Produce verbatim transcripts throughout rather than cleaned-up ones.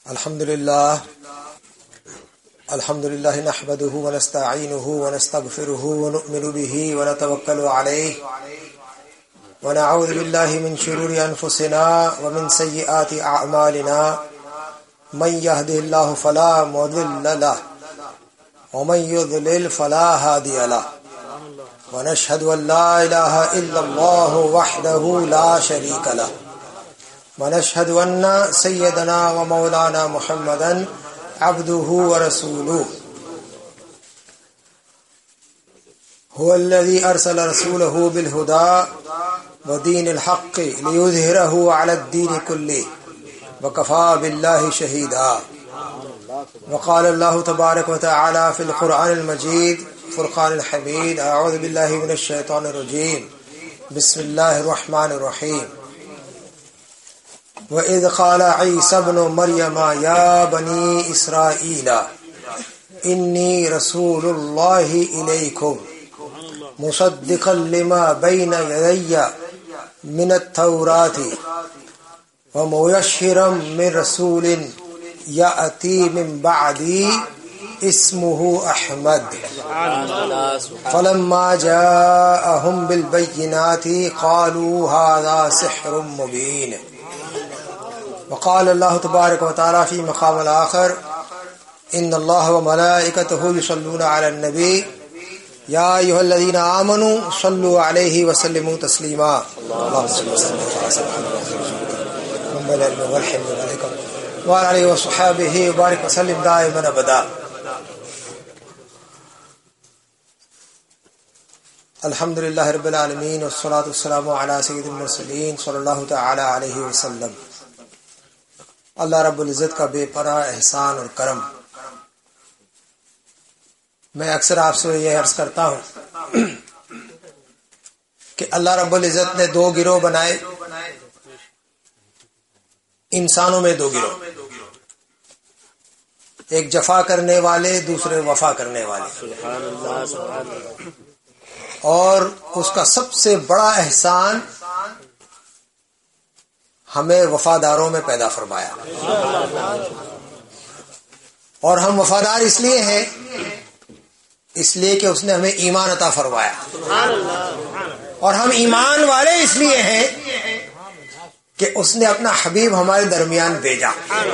الحمد لله الحمد لله نحمده ونستعينه ونستغفره ونؤمن به ونتوكل عليه ونعوذ بالله من شرور أنفسنا ومن سيئات أعمالنا من يهده الله فلا مضل له ومن يضلل فلا هادي له ونشهد أن لا إله إلا الله وحده لا شريك له ونشهد أن سيدنا ومولانا محمدا عبده ورسوله هو الذي أرسل رسوله بالهدى ودين الحق ليظهره على الدين كله وكفى بالله شهيدا. وقال الله تبارك وتعالى في القرآن المجيد فرقان الحميد: أعوذ بالله من الشيطان الرجيم بسم الله الرحمن الرحيم. وَإِذْ قَالَ عِيسَى ابْنُ مَرْيَمَ يَا بَنِي إِسْرَائِيلَ إِنِّي رَسُولُ اللَّهِ إِلَيْكُمْ مُصَدِّقًا لِمَا بَيْنَ يَدَيَّ مِنَ التَّوْرَاةِ وَمُبَشِّرًا من رسول يأتي من بعدي اسمه أحمد. فلما جاءهم بالبينات قالوا هذا سحر مبين. وقال الله تبارك وتعالى في مقام الآخر: إن الله وملائكته يصلون على النبي يا أيها الذين آمنوا صلوا عليه وسلموا تسليما. اللهم صل وسلم على سيدنا محمد والحمد لله وعلى آله وصحبه وبارك وسلم دائما أبدا. الحمد لله رب العالمين والصلاة والسلام على سيد المرسلين صلی اللہ تعالی علیہ وسلم. اللہ رب العزت کا بے پناہ احسان اور کرم. میں اکثر آپ سے یہ عرض کرتا ہوں کہ اللہ رب العزت نے دو گروہ بنائے انسانوں میں، دو گروہ، ایک جفا کرنے والے، دوسرے وفا کرنے والے. اور اس کا سب سے بڑا احسان ہمیں وفاداروں میں پیدا فرمایا. اور ہم وفادار اس لیے ہیں اس لیے کہ اس نے ہمیں ایمان عطا فرمایا. اور ہم ایمان والے اس لیے ہیں کہ اس نے اپنا حبیب ہمارے درمیان بھیجا.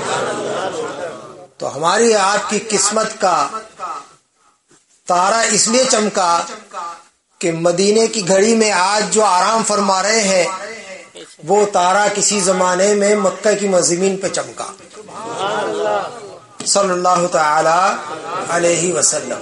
تو ہماری آپ کی قسمت کا تارا اس لیے چمکا کہ مدینے کی گھڑی میں آج جو آرام فرما رہے ہیں وہ تارا کسی زمانے میں مکہ کی زمین پہ چمکا صلی اللہ تعالی علیہ وسلم.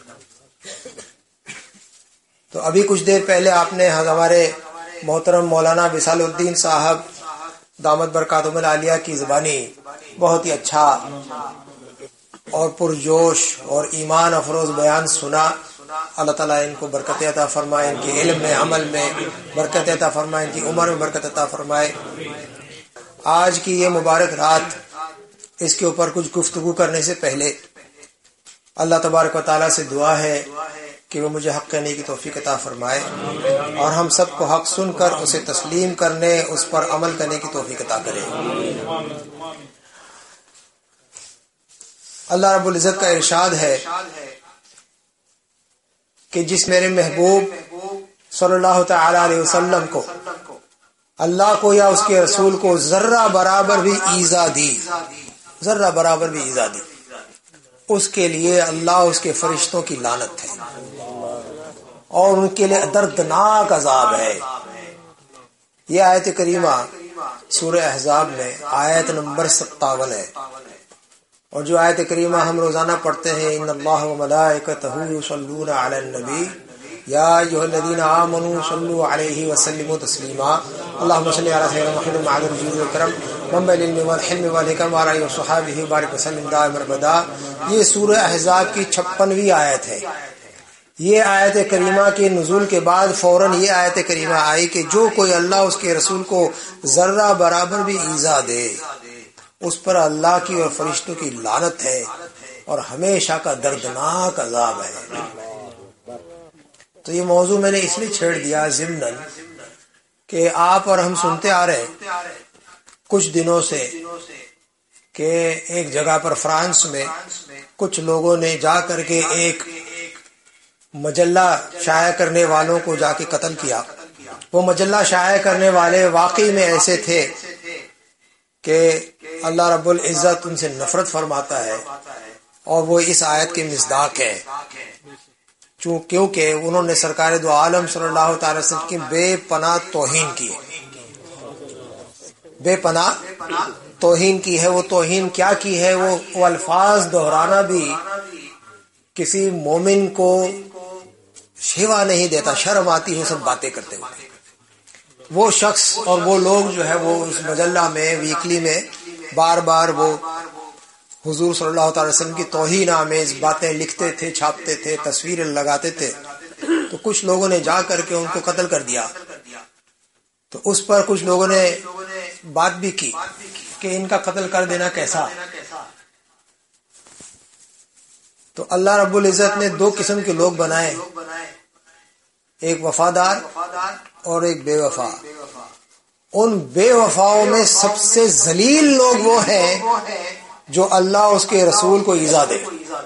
تو ابھی کچھ دیر پہلے آپ نے ہمارے محترم مولانا وصال الدین صاحب دامت برکاتہم العالیہ کی زبانی بہت ہی اچھا اور پرجوش اور ایمان افروز بیان سنا. اللہ تعالیٰ ان کو برکت عطا فرمائے، ان کے علم میں، عمل میں برکت عطا فرمائے، ان کی عمر میں برکت عطا فرمائے. آج کی یہ مبارک رات، اس کے اوپر کچھ گفتگو کرنے سے پہلے اللہ تبارک و تعالیٰ سے دعا ہے کہ وہ مجھے حق کہنے کی توفیق عطا فرمائے اور ہم سب کو حق سن کر اسے تسلیم کرنے، اس پر عمل کرنے کی توفیق عطا کرے. اللہ رب العزت کا ارشاد ہے کہ جس میرے محبوب صلی اللہ تعالی علیہ وسلم کو، اللہ کو یا اس کے رسول کو ذرہ برابر بھی ایذا دی، ذرہ برابر بھی ایذا دی، اس کے لیے اللہ اس کے فرشتوں کی لعنت ہے اور ان کے لیے دردناک عذاب ہے. یہ آیت کریمہ سورہ احزاب میں آیت نمبر ستاون ہے. اور جو آیت کریمہ ہم روزانہ پڑھتے ہیں: ان اللہ وملائکتہ یصلون علی النبی یا ایھا الذین آمنوا صلوا علیہ وسلموا تسلیما. اللهم صل علی سیدنا محمد وعلى الجود والکرم منبع العلم والحلم والحکم وعلى آلہ وصحبہ وبارک وسلم دائما ابدا. یہ سورہ احزاب کی چھپنویں آیت ہے. یہ آیت کریمہ کے نزول کے بعد فوراً یہ آیت کریمہ آئی کہ جو کوئی اللہ اس کے رسول کو ذرہ برابر بھی ایذا دے اس پر اللہ کی اور فرشتوں کی لعنت ہے اور ہمیشہ کا دردناک عذاب ہے. تو یہ موضوع میں نے اس لیے چھیڑ دیا ضمناً کہ آپ اور ہم سنتے آ رہے کچھ دنوں سے کہ ایک جگہ پر فرانس میں کچھ لوگوں نے جا کر کے ایک مجلہ شائع کرنے والوں کو جا کے قتل کیا. وہ مجلہ شائع کرنے والے واقعی میں ایسے تھے کہ اللہ رب العزت ان سے نفرت فرماتا ہے اور وہ اس آیت کے مصداق ہے، کیونکہ انہوں نے سرکار دو عالم صلی اللہ تعالی وسلم کی بے پناہ توہین کی، بے پناہ توہین کی ہے. وہ توہین کیا کی ہے؟ وہ, وہ الفاظ دہرانا بھی کسی مومن کو شیوا نہیں دیتا، شرم آتی ہے سب باتیں کرتے ہوئے. وہ شخص اور وہ لوگ جو ہے وہ اس مجلہ میں ویکلی میں بار بار وہ حضور صلی اللہ تعالی وسلم کی توہین آمیز باتیں لکھتے تھے، چھاپتے تھے، تصویریں لگاتے تھے. تو کچھ لوگوں نے جا کر کے ان کو قتل کر دیا. تو اس پر کچھ لوگوں نے بات بھی کی کہ ان کا قتل کر دینا کیسا. تو اللہ رب العزت نے دو قسم کے لوگ بنائے، ایک وفادار اور ایک بے وفا. ان بے وفاؤں میں سب سے ذلیل لوگ وہ ہیں جو اللہ اس کے رسول کو ایذا دے،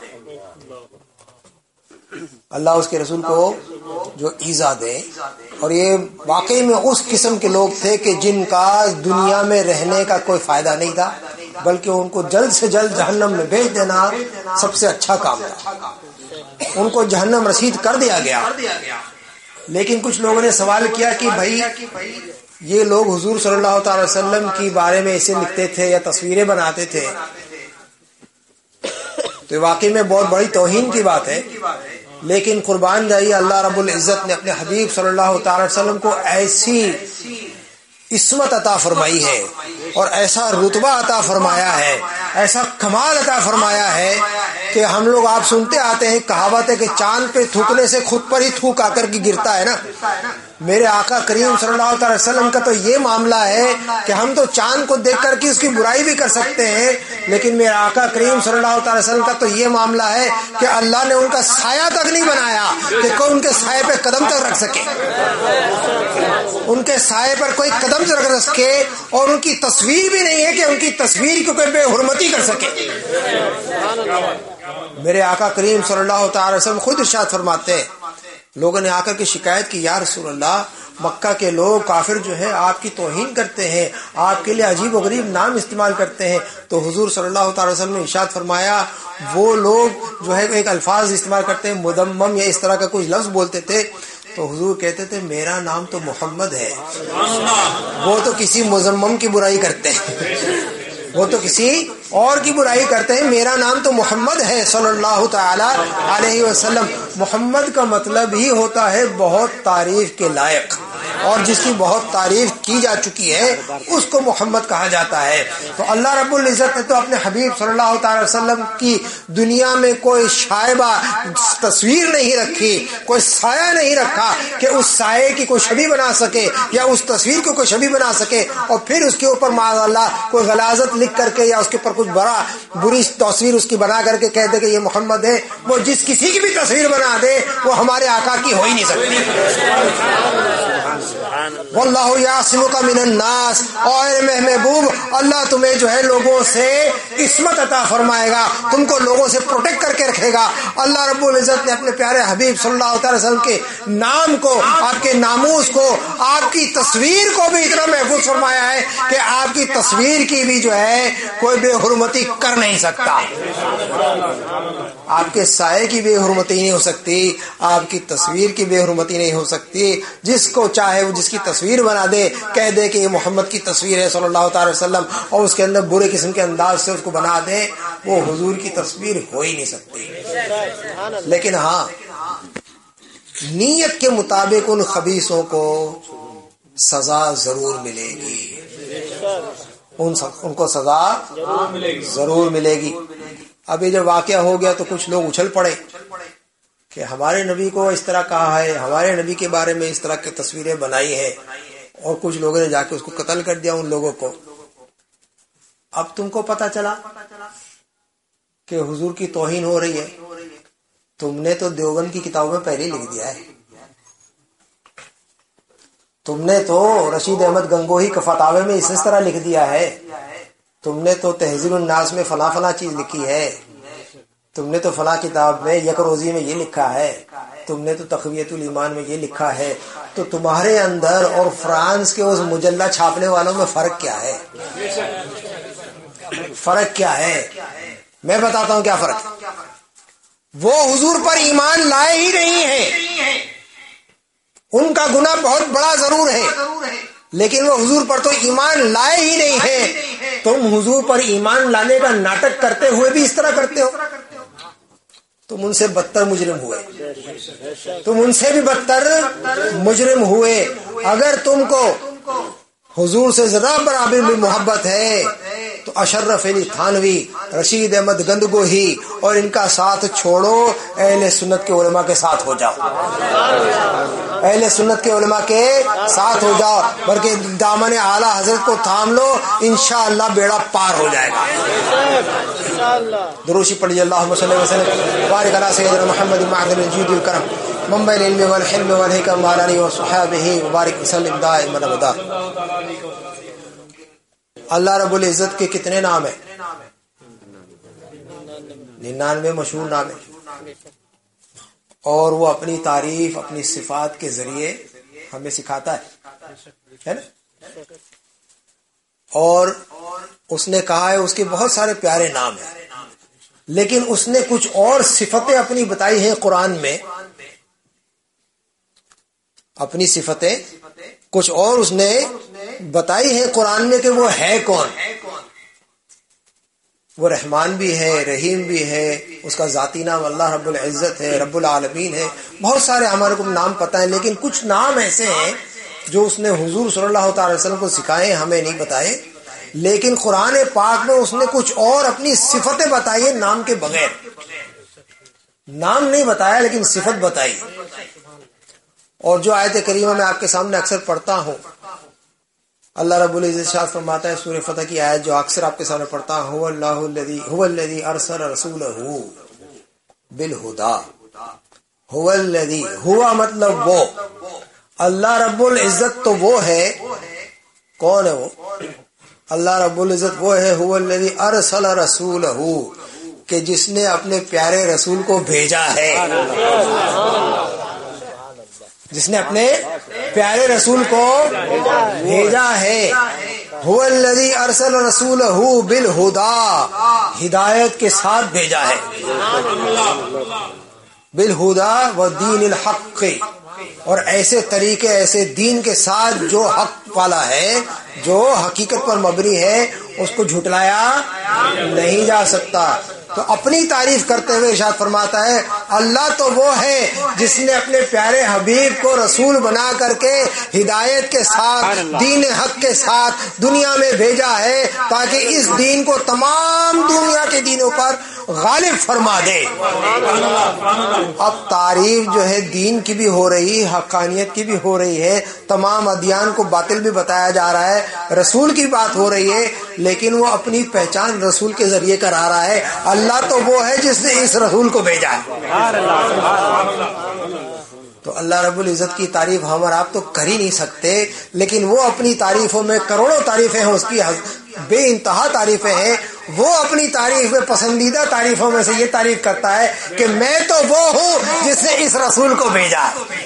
اللہ اس کے رسول کو جو ایذا دے. اور یہ واقعی میں اس قسم کے لوگ تھے کہ جن کا دنیا میں رہنے کا کوئی فائدہ نہیں تھا، بلکہ ان کو جلد سے جلد جہنم میں بھیج دینا سب سے اچھا کام تھا. ان کو جہنم رسید کر دیا گیا. لیکن کچھ لوگوں نے سوال کیا کہ بھائی یہ لوگ حضور صلی اللہ تعالی وسلم کے بارے میں ایسے لکھتے تھے یا تصویریں بناتے تھے، تو واقعی میں بہت بڑی توہین کی بات ہے. لیکن قربان جائیے، اللہ رب العزت نے اپنے حبیب صلی اللہ تعالی وسلم کو ایسی عصمت عطا فرمائی ہے اور ایسا رتبہ عطا فرمایا ہے، ایسا کمال عطا فرمایا ہے کہ ہم لوگ آپ سنتے آتے ہیں، کہاوت ہے کہ چاند پہ تھوکنے سے خود پر ہی تھوک آ کر کے گرتا ہے نا. میرے آقا کریم صلی اللہ تعالی وسلم کا تو یہ معاملہ ہے کہ ہم تو چاند کو دیکھ کر کے اس کی برائی بھی کر سکتے ہیں، لیکن میرے آقا کریم صلی اللہ تعالی وسلم کا تو یہ معاملہ ہے کہ اللہ نے ان کا سایہ تک نہیں بنایا کہ کوئی ان کے سائے پہ قدم تک رکھ سکے، ان کے سائے پر کوئی قدم تک رکھ سکے، اور ان کی تصویر بھی نہیں ہے کہ ان کی تصویر کی کوئی بے حرمتی کر سکے. میرے آقا کریم صلی اللہ تعالی وسلم خود ارشاد فرماتے ہیں، لوگوں نے آ کر کے شکایت کی، یا رسول اللہ مکہ کے لوگ کافر جو ہے آپ کی توہین کرتے ہیں، آپ کے لیے عجیب و غریب نام استعمال کرتے ہیں. تو حضور صلی اللہ تعالی وسلم نے ارشاد فرمایا، وہ لوگ جو ہے ایک الفاظ استعمال کرتے ہیں، مدمم یا اس طرح کا کچھ لفظ بولتے تھے. تو حضور کہتے تھے میرا نام تو محمد ہے، وہ تو کسی مزمم کی برائی کرتے ہیں، وہ تو کسی اور کی برائی کرتے ہیں، میرا نام تو محمد ہے صلی اللہ تعالی علیہ وسلم. محمد کا مطلب ہی ہوتا ہے بہت تعریف کے لائق، اور جس کی بہت تعریف کی جا چکی ہے اس کو محمد کہا جاتا ہے. تو اللہ رب العزت نے تو اپنے حبیب صلی اللہ تعالی وسلم کی دنیا میں کوئی شائبہ تصویر نہیں رکھی، کوئی سایہ نہیں رکھا کہ اس سائے کی کوئی شبیہ بنا سکے یا اس تصویر کو کوئی شبیہ بنا سکے، اور پھر اس کے اوپر معاذ اللہ کوئی غلاظت لکھ کر کے یا اس کے اوپر کچھ بڑا بری تصویر اس کی بنا کر کے کہہ دے کہ یہ محمد ہے. وہ جس کسی کی بھی تصویر بنا دے وہ ہمارے آقا کی ہو ہی نہیں سکتی. واللہ یعصمک من الناس، اور محبوب اللہ تمہیں جو ہے لوگوں سے عصمت عطا فرمائے گا، تم کو لوگوں سے پروٹیکٹ کر کے رکھے گا. اللہ رب العزت نے اپنے پیارے حبیب صلی اللہ تعالی وسلم کے نام کو، آپ کے ناموس کو، آپ کی تصویر کو بھی اتنا محفوظ فرمایا ہے کہ آپ کی تصویر کی بھی جو ہے کوئی بے حرمتی کر نہیں سکتا. آپ کے سائے کی بے حرمتی نہیں ہو سکتی، آپ کی تصویر کی بے حرمتی نہیں ہو سکتی. جس کو چاہے وہ جس کی تصویر بنا دے، کہہ دے کہ یہ محمد کی تصویر ہے صلی اللہ تعالی وسلم، اور اس کے اندر برے قسم کے انداز سے اس کو بنا دے، وہ حضور کی تصویر ہو ہی نہیں سکتی. لیکن ہاں نیت کے مطابق ان خبیثوں کو سزا ضرور ملے گی، ان, ان کو سزا ضرور ملے گی. ابھی جب واقعہ ہو گیا تو کچھ لوگ اچھل پڑے کہ ہمارے نبی کو اس طرح کہا ہے، ہمارے نبی کے بارے میں اس طرح کی تصویریں بنائی ہیں، اور کچھ لوگوں نے جا کے اس کو قتل کر دیا ان لوگوں کو. اب تم کو پتا چلا کہ حضور کی توہین ہو رہی ہے، تم نے تو دیوبند کی کتابوں میں پہلے لکھ دیا ہے، تم نے تو رشید احمد گنگوہی کے فتاوے میں اس طرح لکھ دیا ہے تم نے تو تہذیب الناس میں فلاں فلاں چیز لکھی ہے، تم نے تو فلاں کتاب میں یک روزی میں یہ لکھا ہے، تم نے تو تقویت الایمان میں یہ لکھا ہے، تو تمہارے اندر اور فرانس کے اس مجلہ چھاپنے والوں میں فرق کیا ہے؟ فرق کیا ہے؟ میں بتاتا ہوں کیا فرق ہے۔ وہ حضور پر ایمان لائے ہی نہیں ہیں، ان کا گناہ بہت بڑا ضرور ہے، لیکن وہ حضور پر تو ایمان لائے ہی نہیں ہیں۔ تم حضور پر ایمان لانے کا ناٹک کرتے ہوئے بھی اس طرح کرتے ہو، تم ان سے بدتر مجرم ہوئے، تم ان سے بھی بدتر مجرم ہوئے۔ اگر تم کو حضور سے ذرا برابر بھی محبت ہے تو اشرف علی تھانوی، رشید احمد گندگوہی اور ان کا ساتھ چھوڑو، اہل سنت کے علماء کے ساتھ ہو جاؤ، اہل سنت کے علماء کے ساتھ ہو جاؤ، بلکہ دامن اعلیٰ حضرت کو تھام لو، انشاءاللہ بیڑا پار ہو جائے گا۔ دروشی پڑھیے، اللہم صلی اللہ علیہ وسلم بارک علی سیدنا محمد معدن الجود والکرم منبع العلم والحلم والحکم وعلی آلہ وصحبہ وبارک وسلم دائما ابدا۔ اللہ رب العزت کے کتنے نام ہیں؟ ننانوے مشہور نام ہیں، اور وہ اپنی تعریف اپنی صفات کے ذریعے ہمیں سکھاتا ہے نا۔ اور اس نے کہا ہے اس کے بہت سارے پیارے نام ہیں، لیکن اس نے کچھ اور صفتیں اپنی بتائی ہیں قرآن میں، اپنی صفتیں کچھ اور اس نے بتائی ہے قرآن میں کہ وہ ہے کون۔ وہ رحمان بھی ہے، رحیم بھی ہے، اس کا ذاتی نام اللہ رب العزت ہے، رب العالمین ہے، بہت سارے ہمارے کو نام پتہ ہیں، لیکن کچھ نام ایسے ہیں جو اس نے حضور صلی اللہ تعالی وسلم کو سکھائے، ہمیں نہیں بتائے، لیکن قرآن پاک میں اس نے کچھ اور اپنی صفتیں بتائی ہیں نام کے بغیر۔ نام نہیں بتایا لیکن صفت بتائی۔ اور جو آیت کریمہ میں آپ کے سامنے اکثر پڑھتا ہوں، اللہ رب العزت ارشاد فرماتا ہے سورہ فتح کی آیت جو اکثر آپ کے سامنے پڑھتا ہوں، هو اللہ الذی هو الذی ارسل رسولہ بالہدی، هو الذی، ہوا مطلب وہ، اللہ رب العزت تو وہ ہے، کون ہے وہ؟ اللہ رب العزت وہ ہے هو الذی ارسل رسولہ، کہ جس نے اپنے پیارے رسول کو بھیجا ہے، جس نے اپنے پیارے رسول کو بھیجا ہے۔ هو الذی ارسل رسولہ بالہدی، ہدایت کے ساتھ بھیجا ہے، بالہدی والدین الحق، اور ایسے طریقے ایسے دین کے ساتھ جو حق والا ہے، جو حقیقت پر مبنی ہے، اس کو جھٹلایا نہیں جا سکتا۔ تو اپنی تعریف کرتے ہوئے ارشاد فرماتا ہے اللہ تو وہ ہے جس نے اپنے پیارے حبیب کو رسول بنا کر کے ہدایت کے ساتھ، دین حق کے ساتھ دنیا میں بھیجا ہے، تاکہ اس دین کو تمام دنیا کے دینوں پر غالب فرما دے۔ اب تعریف جو ہے دین کی بھی ہو رہی، حقانیت کی بھی ہو رہی ہے، تمام ادیان کو باطل بھی بتایا جا رہا ہے، رسول کی بات ہو رہی ہے، لیکن وہ اپنی پہچان رسول کے ذریعے کرا رہا ہے۔ اللہ تو وہ ہے جس نے اس رسول کو بھیجا ہے۔ تو اللہ رب العزت کی تعریف ہم اور آپ تو کر ہی نہیں سکتے، لیکن وہ اپنی تعریفوں میں کروڑوں تعریفیں ہیں، اس کی بے انتہا تعریفیں ہیں۔ وہ اپنی تعریف میں پسندیدہ تعریفوں میں سے یہ تعریف کرتا ہے کہ میں تو وہ ہوں جس نے اس رسول کو بھیجا۔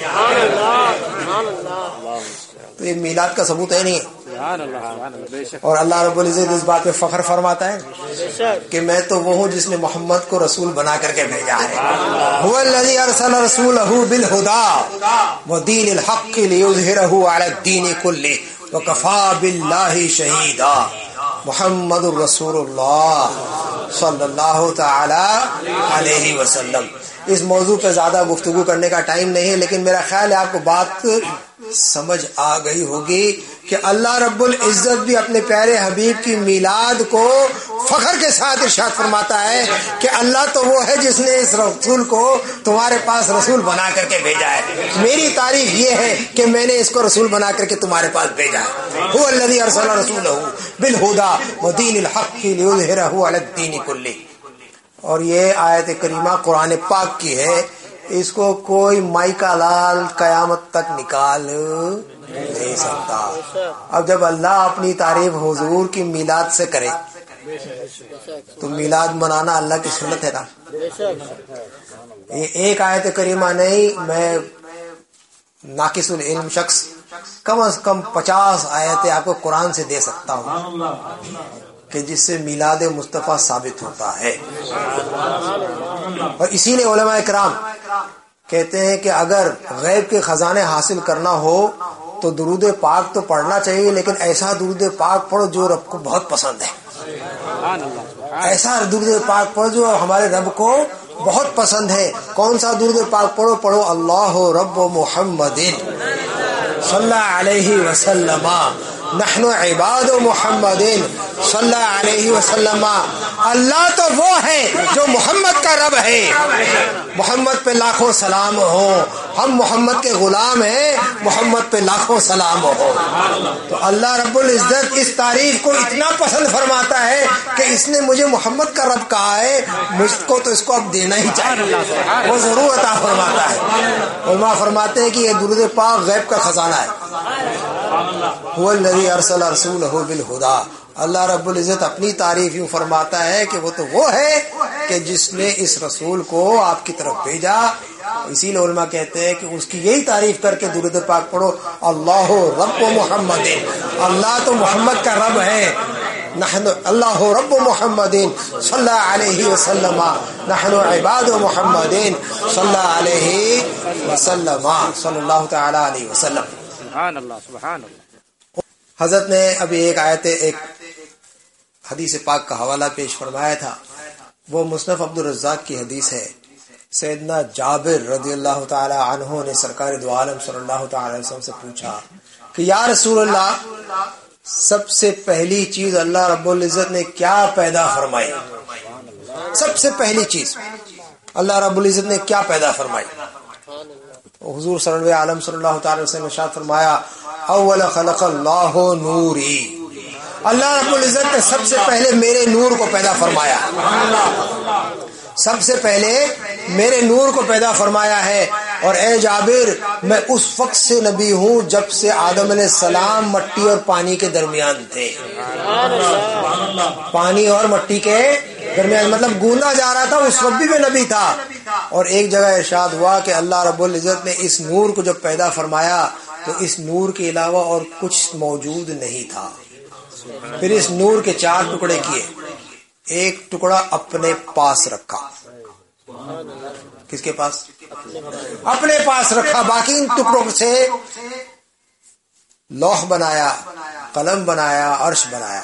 تو یہ میلاد کا ثبوت ہے نہیں، اور اللہ رب العزت اس بات پہ فخر فرماتا ہے کہ میں تو وہ ہوں جس نے محمد کو رسول بنا کر کے بھیجا ہے۔ هو الذی ارسل رسولہ بالہدی ودین الحق لیظہرہ علی الدین کلہ وکفی باللہ شہیدا۔ محمد الرسول اللہ صلی اللہ تعالی علیہ وسلم۔ اس موضوع پہ زیادہ گفتگو کرنے کا ٹائم نہیں ہے، لیکن میرا خیال ہے آپ کو بات سمجھ آ گئی ہوگی کہ اللہ رب العزت بھی اپنے پیارے حبیب کی میلاد کو فخر کے ساتھ ارشاد فرماتا ہے کہ اللہ تو وہ ہے جس نے اس رسول کو تمہارے پاس رسول بنا کر کے بھیجا ہے۔ میری تعریف یہ ہے کہ میں نے اس کو رسول بنا کر کے تمہارے پاس بھیجا ہے۔ هو الذی ارسل رسولہ بالہدی ودین الحق لیظہرہ علی الدین کلہ۔ اور یہ آیت کریمہ قرآن پاک کی ہے، اس کو کوئی مائی کا لال قیامت تک نکال نہیں سکتا۔ اب جب اللہ اپنی تعریف حضور کی میلاد سے کرے تو میلاد منانا اللہ کی سنت ہے نا. یہ ایک آیت کریمہ نہیں، میں ناقص العلم شخص کم از کم پچاس آیتیں آپ کو قرآن سے دے سکتا ہوں کہ جس سے میلاد مصطفیٰ ثابت ہوتا ہے. اور اسی لیے علماء کرام کہتے ہیں کہ اگر غیب کے خزانے حاصل کرنا ہو تو درود پاک تو پڑھنا چاہیے، لیکن ایسا درود پاک پڑھو جو رب کو بہت پسند ہے. ایسا درود پاک پڑھو جو ہمارے رب کو بہت پسند ہے. کون سا درود پاک پڑھو؟ پڑھو اللہ رب محمد صلی اللہ علیہ وسلم، نحن عباد محمد صلی اللہ علیہ وسلم. اللہ تو وہ ہے جو محمد کا رب ہے، محمد پہ لاکھوں سلام ہو. ہم محمد کے غلام ہیں، محمد پہ لاکھوں سلام ہو. تو اللہ رب العزت اس تعریف کو اتنا پسند فرماتا ہے کہ اس نے مجھے محمد کا رب کہا ہے، مجھ کو تو اس کو اب دینا ہی چاہیے، وہ ضرور عطا فرماتا ہے. علماء فرماتے ہیں کہ یہ درود پاک غیب کا خزانہ ہے. هو الذی ارسل رسولہ بالہدی. اللہ رب العزت اپنی تعریف یوں فرماتا ہے کہ وہ تو وہ ہے کہ جس نے اس رسول کو آپ کی طرف بھیجا. اسی لیے علماء کہتے ہیں کہ اس کی یہی تعریف کر کے درود پاک پڑھو، اللہ رب محمد. اللہ تو محمد کا رب ہے. نحن اللہ رب محمد صلی اللہ علیہ وسلم، نحن عباد محمد صلی اللہ علیہ وسلم، صلی اللہ تعالی علیہ وسلم. سبحان اللہ سبحان اللہ. حضرت نے ابھی ایک آیت ایک حدیث پاک کا حوالہ پیش فرمایا تھا، وہ مصنف عبد الرزاق کی حدیث ہے. سیدنا جابر رضی اللہ تعالی عنہ نے سرکار دو عالم صلی اللہ تعالی علیہ وسلم سے پوچھا کہ یا رسول اللہ، سب سے پہلی چیز اللہ رب العزت نے کیا پیدا فرمائی؟ سب سے پہلی چیز اللہ رب العزت نے کیا پیدا فرمائی؟ حضور صلی اللہ علیہ صلی اللہ تعالی وسلم نے ارشاد فرمایا اول خلق اللہ نوری. اللہ رب العزت نے سب سے پہلے میرے نور کو پیدا فرمایا، سب سے پہلے میرے نور کو پیدا فرمایا ہے. اور اے جابر، میں اس وقت سے نبی ہوں جب سے آدم علیہ السلام مٹی اور پانی کے درمیان تھے. پانی اور مٹی کے درمیان مطلب گوندا جا رہا تھا، اس وقت بھی میں نبی تھا. اور ایک جگہ ارشاد ہوا کہ اللہ رب العزت نے اس نور کو جب پیدا فرمایا تو اس نور کے علاوہ اور کچھ موجود نہیں تھا. پھر اس نور کے چار ٹکڑے کیے، ایک ٹکڑا اپنے پاس رکھا. کس کے پاس؟ اپنے پاس رکھا. باقی ان ٹکڑوں سے لوح بنایا، قلم بنایا، عرش بنایا.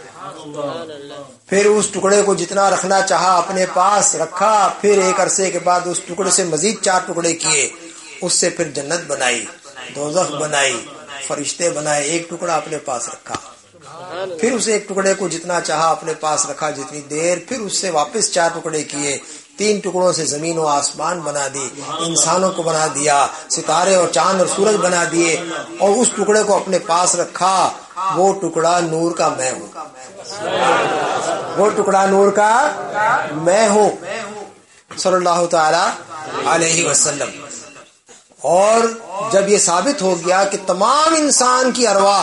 پھر اس ٹکڑے کو جتنا رکھنا چاہا اپنے پاس رکھا. پھر ایک عرصے کے بعد اس ٹکڑے سے مزید چار ٹکڑے کیے. اس سے پھر جنت بنائی، دوزخ بنائی، فرشتے بنائے. ایک ٹکڑا اپنے پاس رکھا. پھر اسے ایک ٹکڑے کو جتنا چاہا اپنے پاس رکھا جتنی دیر. پھر اس سے واپس چار ٹکڑے کیے. تین ٹکڑوں سے زمین و آسمان بنا دی، انسانوں کو بنا دیا، ستارے اور چاند اور سورج بنا دیے. اور اس ٹکڑے کو اپنے پاس رکھا. وہ ٹکڑا نور کا میں ہوں، وہ ٹکڑا نور کا میں ہوں صلی اللہ تعالی علیہ وسلم. اور جب یہ ثابت ہو گیا کہ تمام انسان کی ارواح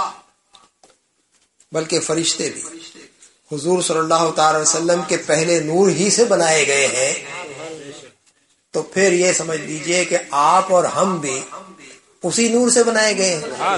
بلکہ فرشتے بھی حضور صلی اللہ تعالی وسلم کے پہلے نور ہی سے بنائے گئے ہیں، تو پھر یہ سمجھ لیجئے کہ آپ اور ہم بھی اسی نور سے بنائے گئے ہیں،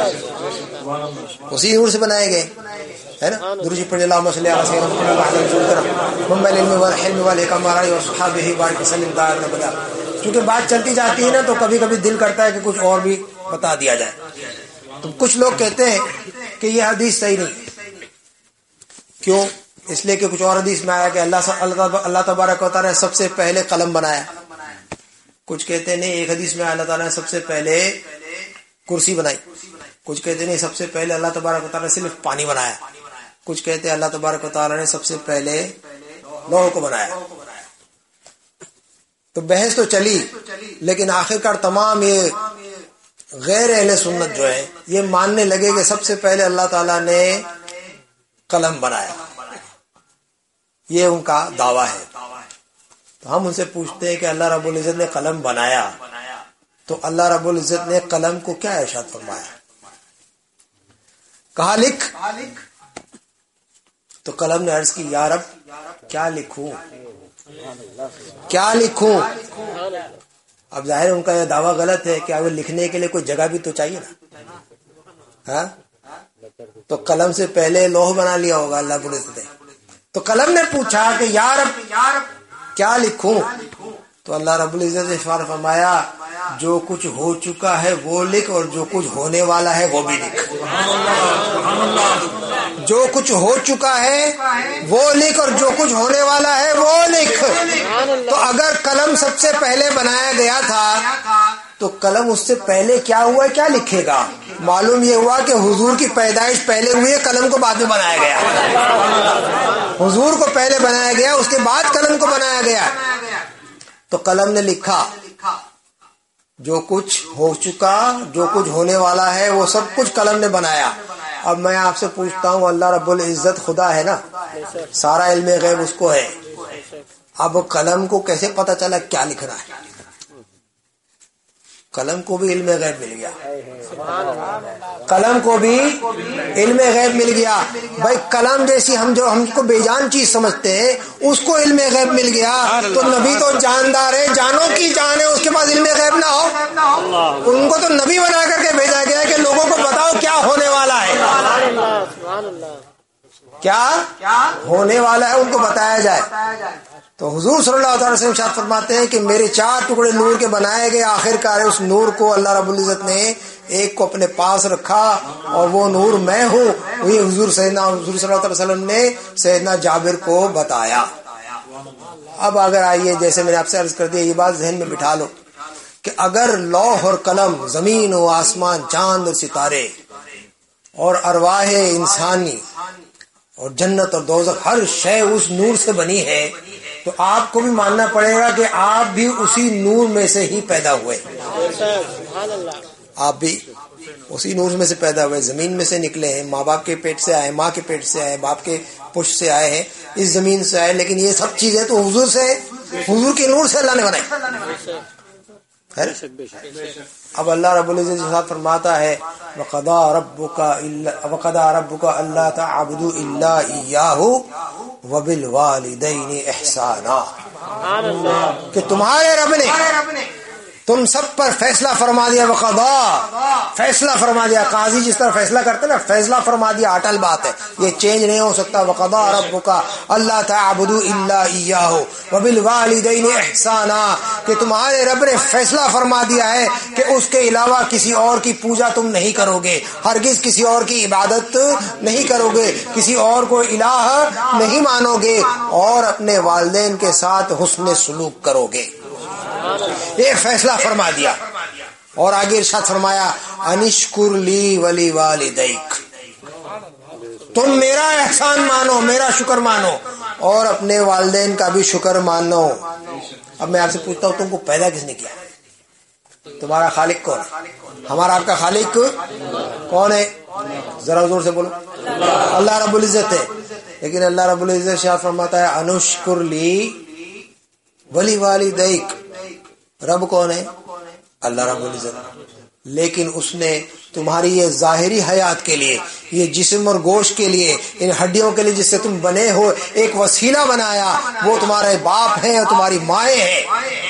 اسی نور سے بنائے گئے ہے نا. درود پڑھ اللہم صلی علی سیدنا محمد منبع العلم والحلم والحکم وصحبہ بارک وسلم دائما ابدا. چونکہ بات چلتی جاتی ہے نا تو کبھی کبھی دل کرتا ہے کہ کچھ اور بھی بتا دیا جائے. تو کچھ لوگ کہتے ہیں کہ یہ حدیث صحیح نہیں. کیوں؟ اس لیے کہ کچھ اور حدیث میں آیا کہ اللہ اللہ تبارک و تعالیٰ نے سب سے پہلے قلم بنایا. کچھ کہتے ہیں نہیں، ایک حدیث میں اللہ تعالیٰ نے سب سے پہلے کرسی بنائی. کچھ کہتے ہیں نہیں، سب سے پہلے اللہ تبارک و تعالیٰ نے صرف پانی بنایا. کچھ کہتے ہیں اللہ تبارک و تعالیٰ نے سب سے پہلے لوح کو بنایا. تو بحث تو چلی، لیکن آخرکار تمام یہ غیر اہل سنت جو ہے یہ ماننے لگے کہ سب سے پہلے اللہ تعالیٰ نے قلم بنایا. یہ ان کا دعویٰ ہے. تو ہم ان سے پوچھتے ہیں کہ اللہ رب العزت نے قلم بنایا تو اللہ رب العزت نے قلم کو کیا ارشاد فرمایا؟ کہا لکھ. تو قلم نے عرض کی یا رب کیا لکھوں کیا لکھوں. اب ظاہر ان کا یہ دعویٰ غلط ہے کہ وہ لکھنے کے لیے کوئی جگہ بھی تو چاہیے نا. ہاں تو قلم سے پہلے لوح بنا لیا ہوگا اللہ بولے سے. تو قلم نے پوچھا کہ یا رب کیا لکھوں. تو اللہ رب العزت نے فرمایا جو کچھ ہو چکا ہے وہ لکھ اور جو کچھ ہونے والا ہے وہ بھی لکھ. جو کچھ ہو چکا ہے وہ لکھ اور جو کچھ ہونے والا ہے وہ لکھ. تو اگر قلم سب سے پہلے بنایا گیا تھا تو قلم اس سے پہلے کیا ہوا ہے کیا لکھے گا. معلوم یہ ہوا کہ حضور کی پیدائش پہلے ہوئی ہے, قلم کو بعد میں بنایا گیا. حضور کو پہلے بنایا گیا, اس کے بعد قلم کو بنایا گیا. تو قلم نے لکھا جو کچھ ہو چکا, جو کچھ ہونے والا ہے وہ سب کچھ قلم نے بنایا. اب میں آپ سے پوچھتا ہوں, اللہ رب العزت خدا ہے نا, سارا علم غیب اس کو ہے. اب قلم کو کیسے پتا چلا کیا لکھنا ہے؟ قلم کو بھی علم غیب مل گیا. قلم کو بھی علم غیب مل گیا. بھائی قلم جیسی ہم جو ہم کو بے جان چیز سمجھتے ہیں اس کو علم غیب مل گیا. تو نبی تو جاندار ہے, جانوں کی جان ہے, اس کے پاس علم غیب نہ ہو. ان کو تو نبی بنا کر کے بھیجا گیا کہ لوگوں کو بتاؤ کیا ہونے والا ہے, کیا ہونے والا ہے ان کو بتایا جائے. تو حضور صلی اللہ علیہ وسلم ارشاد فرماتے ہیں کہ میرے چار ٹکڑے نور کے بنائے گئے, آخر کار اس نور کو اللہ رب العزت نے ایک کو اپنے پاس رکھا اور وہ نور میں ہوں. وہی حضور سیدنا حضور صلی اللہ علیہ وسلم نے سیدنا جابر کو بتایا. اب اگر آئیے, جیسے میں نے آپ سے عرض کر دیا, یہ بات ذہن میں بٹھا لو کہ اگر لوح اور قلم, زمین و آسمان, چاند اور ستارے اور ارواح انسانی اور جنت اور دوزخ ہر شے اس نور سے بنی ہے, تو آپ کو بھی ماننا پڑے گا کہ آپ بھی اسی نور میں سے ہی پیدا ہوئے. آپ بھی اسی نور میں سے پیدا ہوئے, زمین میں سے نکلے ہیں, ماں باپ کے پیٹ سے آئے, ماں کے پیٹ سے آئے, باپ کے پشت سے آئے ہیں, اس زمین سے آئے. لیکن یہ سب چیزیں تو حضور سے, حضور کے نور سے اللہ نے بنائی. اب اللہ رب العزت ارشاد فرماتا ہے وَقَضَىٰ رَبُّكَ وَقَضَىٰ رَبُّكَ أَلَّا تَعْبُدُوا إِلَّا إِيَّاهُ وَبِالْوَالِدَيْنِ إِحْسَانًا, کہ تمہارے رب نے تم سب پر فیصلہ فرما دیا. وقضا, فیصلہ فرما دیا. قاضی جس طرح فیصلہ کرتے نا, فیصلہ فرما دیا, اٹل بات ہے, یہ چینج نہیں ہو سکتا. وقضا ربک اللہ تعبدوا الا ایاہ وبالوالدین احسانا, کہ تمہارے رب نے فیصلہ فرما دیا ہے کہ اس کے علاوہ کسی اور کی پوجا تم نہیں کرو گے, ہرگز کسی اور کی عبادت نہیں کرو گے, کسی اور کو الہ نہیں مانو گے, اور اپنے والدین کے ساتھ حسن سلوک کرو گے. یہ فیصلہ فرما دیا. اور آگے ارشاد فرمایا انشکر لی ولی والدیک, تم میرا احسان مانو, میرا شکر مانو, اور اپنے والدین کا بھی شکر مانو. اب میں آپ سے پوچھتا ہوں, تم کو پیدا کس نے کیا؟ تمہارا خالق کون ہے؟ ہمارا آپ کا خالق کون ہے؟ ذرا زور سے بولو. اللہ رب العزت ہے. لیکن اللہ رب العزت شاہ فرماتا ہے انشکر لی ولی والدیک. رب کون ہے؟ اللہ رب العزت. لیکن اس نے تمہاری یہ ظاہری حیات کے لیے, یہ جسم اور گوشت کے لیے, ان ہڈیوں کے لیے جس سے تم بنے ہو, ایک وسیلہ بنایا. وہ تمہارے باپ ہیں اور تمہاری مائیں ہیں.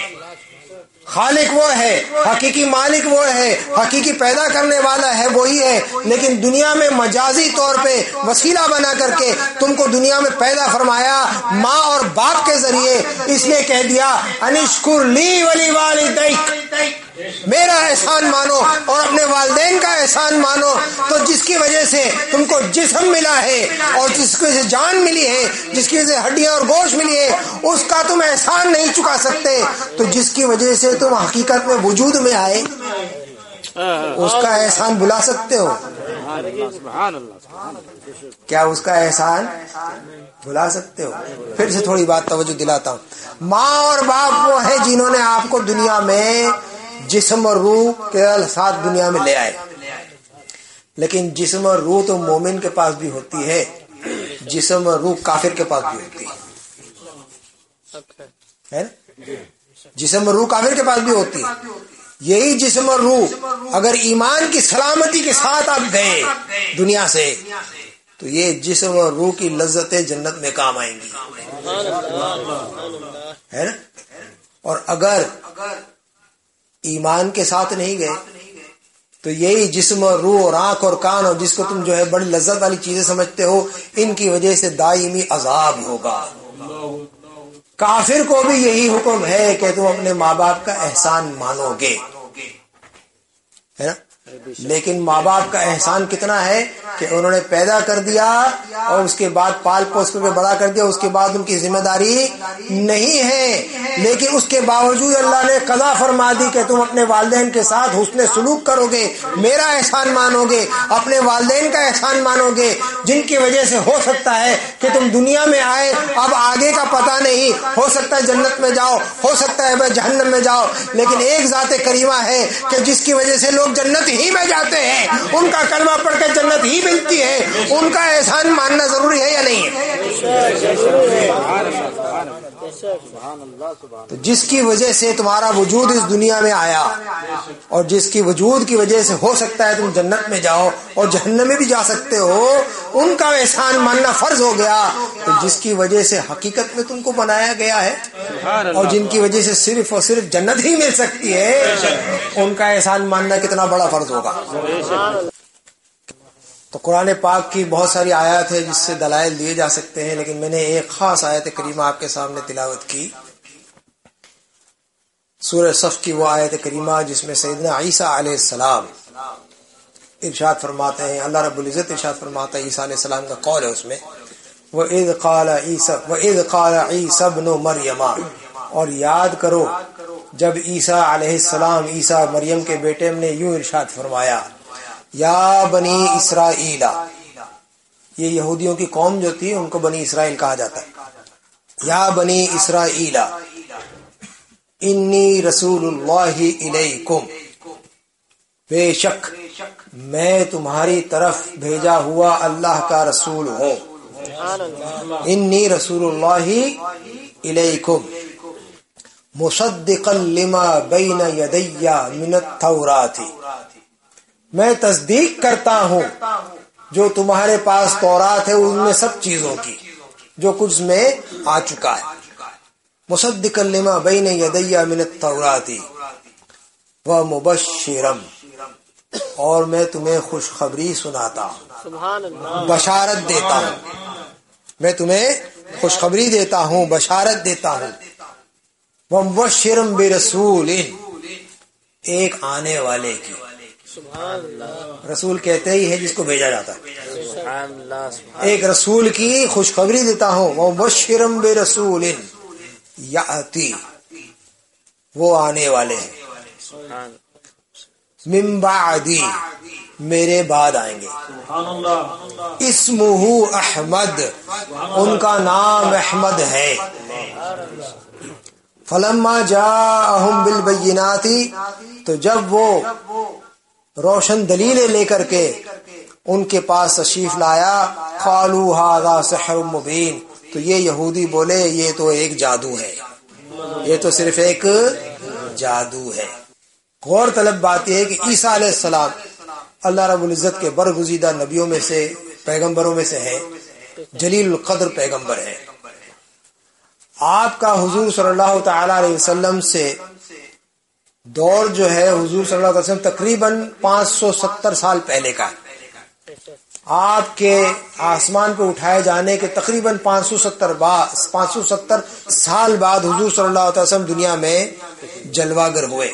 خالق وہ ہے, حقیقی مالک وہ ہے, حقیقی پیدا کرنے والا ہے وہی ہے. لیکن دنیا میں مجازی طور پہ وسیلہ بنا کر کے تم کو دنیا میں پیدا فرمایا ماں اور باپ کے ذریعے. اس لیے کہہ دیا انشکر لی ولی والدیک, میرا احسان مانو اور اپنے والدین کا احسان مانو. تو جس کی وجہ سے تم کو جسم ملا ہے اور جس کی وجہ سے جان ملی ہے, جس کی وجہ سے ہڈیاں اور گوشت ملی ہے, اس کا تم احسان نہیں چکا سکتے. تو جس کی وجہ سے تم حقیقت میں وجود میں آئے, اس کا احسان بلا سکتے ہو؟ کیا اس کا احسان بلا سکتے ہو؟ پھر سے تھوڑی بات توجہ دلاتا ہوں. ماں اور باپ وہ ہے جنہوں نے آپ کو دنیا میں جسم اور روح کے ساتھ دنیا میں لے آئے. لیکن جسم اور روح تو مومن کے پاس بھی ہوتی ہے, جسم اور روح کافر کے پاس بھی ہوتی ہے. جسم اور روح کافر کے پاس بھی ہوتی ہے. یہی جسم اور روح اگر ایمان کی سلامتی کے ساتھ آپ گئے دنیا سے, تو یہ جسم اور روح کی لذتیں جنت میں کام آئیں گی، ہے نا؟ اور اگر ایمان کے ساتھ نہیں گئے تو یہی جسم اور روح اور آنکھ اور کان اور جس کو تم جو ہے بڑی لذت والی چیزیں سمجھتے ہو، ان کی وجہ سے دائمی عذاب ہوگا۔ کافر کو بھی یہی حکم ہے کہ تم اپنے ماں باپ کا احسان مانو گے، ہے نا؟ لیکن ماں باپ کا احسان کتنا ہے کہ انہوں نے پیدا کر دیا اور اس کے بعد پال پوس کر کے بڑا کر دیا، اس کے بعد ان کی ذمہ داری نہیں ہے، لیکن اس کے باوجود اللہ نے قضا فرما دی کہ تم اپنے والدین کے ساتھ حسن سلوک کرو گے، میرا احسان مانو گے، اپنے والدین کا احسان مانو گے، جن کی وجہ سے ہو سکتا ہے کہ تم دنیا میں آئے، اب آگے کا پتہ نہیں، ہو سکتا ہے جنت میں جاؤ، ہو سکتا ہے جہنم میں جاؤ، لیکن ایک ذات کریمہ ہے کہ جس کی وجہ سے لوگ جنت ہی میں جاتے ہیں، ان کا کلمہ پڑھ کے جنت ہی ملتی ہے، ان کا احسان ماننا ضروری ہے یا نہیں ہے؟ تو جس کی وجہ سے تمہارا وجود اس دنیا میں آیا اور جس کی وجود کی وجہ سے ہو سکتا ہے تم جنت میں جاؤ اور جہنم میں بھی جا سکتے ہو، ان کا احسان ماننا فرض ہو گیا۔ تو جس کی وجہ سے حقیقت میں تم کو بنایا گیا ہے اور جن کی وجہ سے صرف اور صرف جنت ہی مل سکتی ہے، ان کا احسان ماننا کتنا بڑا فرض ہوگا۔ تو قرآن پاک کی بہت ساری آیات ہے جس سے دلائل دیے جا سکتے ہیں، لیکن میں نے ایک خاص آیت کریمہ آپ کے سامنے تلاوت کی، سورہ صف کی وہ آیت کریمہ جس میں سیدنا عیسیٰ علیہ السلام ارشاد فرماتے ہیں، اللہ رب العزت ارشاد فرماتا ہے، عیسیٰ علیہ السلام کا قول ہے اس میں، وَإِذْ قَالَ عِيسَى وَإِذْ قَالَ عِيسَى ابْنُ مَرْيَمَ، اور یاد کرو جب عیسیٰ علیہ السلام عیسیٰ مریم کے بیٹے نے یوں ارشاد فرمایا، یا بنی اسرائیل، یہ یہودیوں کی قوم جو تھی ان کو بنی اسرائیل کہا جاتا ہے، یا بنی اسرائیل انی رسول اللہ الیکم، بے شک میں تمہاری طرف بھیجا ہوا اللہ کا رسول ہوں، انی رسول اللہ الیکم مصدقا لما بین یدی من التوراۃ، میں تصدیق کرتا ہوں جو تمہارے پاس تورات ہے ان میں سب چیزوں کی جو کچھ میں آ چکا ہے، مصدقا لما بین یدی من التوراۃ ومبشرا، اور میں تمہیں خوشخبری سناتا ہوں، بشارت دیتا ہوں، میں تمہیں خوشخبری دیتا ہوں، بشارت دیتا ہوں، ومبشرا برسول، ایک آنے والے کی، رسول کہتے ہی ہے جس کو بھیجا جاتا ہے، ایک رسول کی خوشخبری دیتا ہوں، ومبشرا برسول یاتی، وہ آنے والے ہیں، من بعدی، میرے بعد آئیں گے، اسمہ احمد، ان کا نام احمد ہے، فلما جاءہم بالبینات، تو جب وہ روشن دلیلیں لے کر کے ان کے پاس تشریف لایا، قالوا ھذا سحر مبین، تو یہ یہودی بولے یہ تو ایک جادو ہے، یہ تو صرف ایک جادو ہے۔ غور طلب بات یہ ہے کہ عیسیٰ علیہ السلام اللہ رب العزت کے برگزیدہ نبیوں میں سے، پیغمبروں میں سے ہے، جلیل القدر پیغمبر ہے، آپ کا حضور صلی اللہ تعالی علیہ وسلم سے دور جو ہے، حضور صلی اللہ علیہ وسلم تقریباً پانچ سو ستر سال پہلے کا ہے، آپ کے آسمان پہ اٹھائے جانے کے تقریباً پانچ سو ستر پانچ سو ستر سال بعد حضور صلی اللہ علیہ وسلم دنیا میں جلوہ گر ہوئے،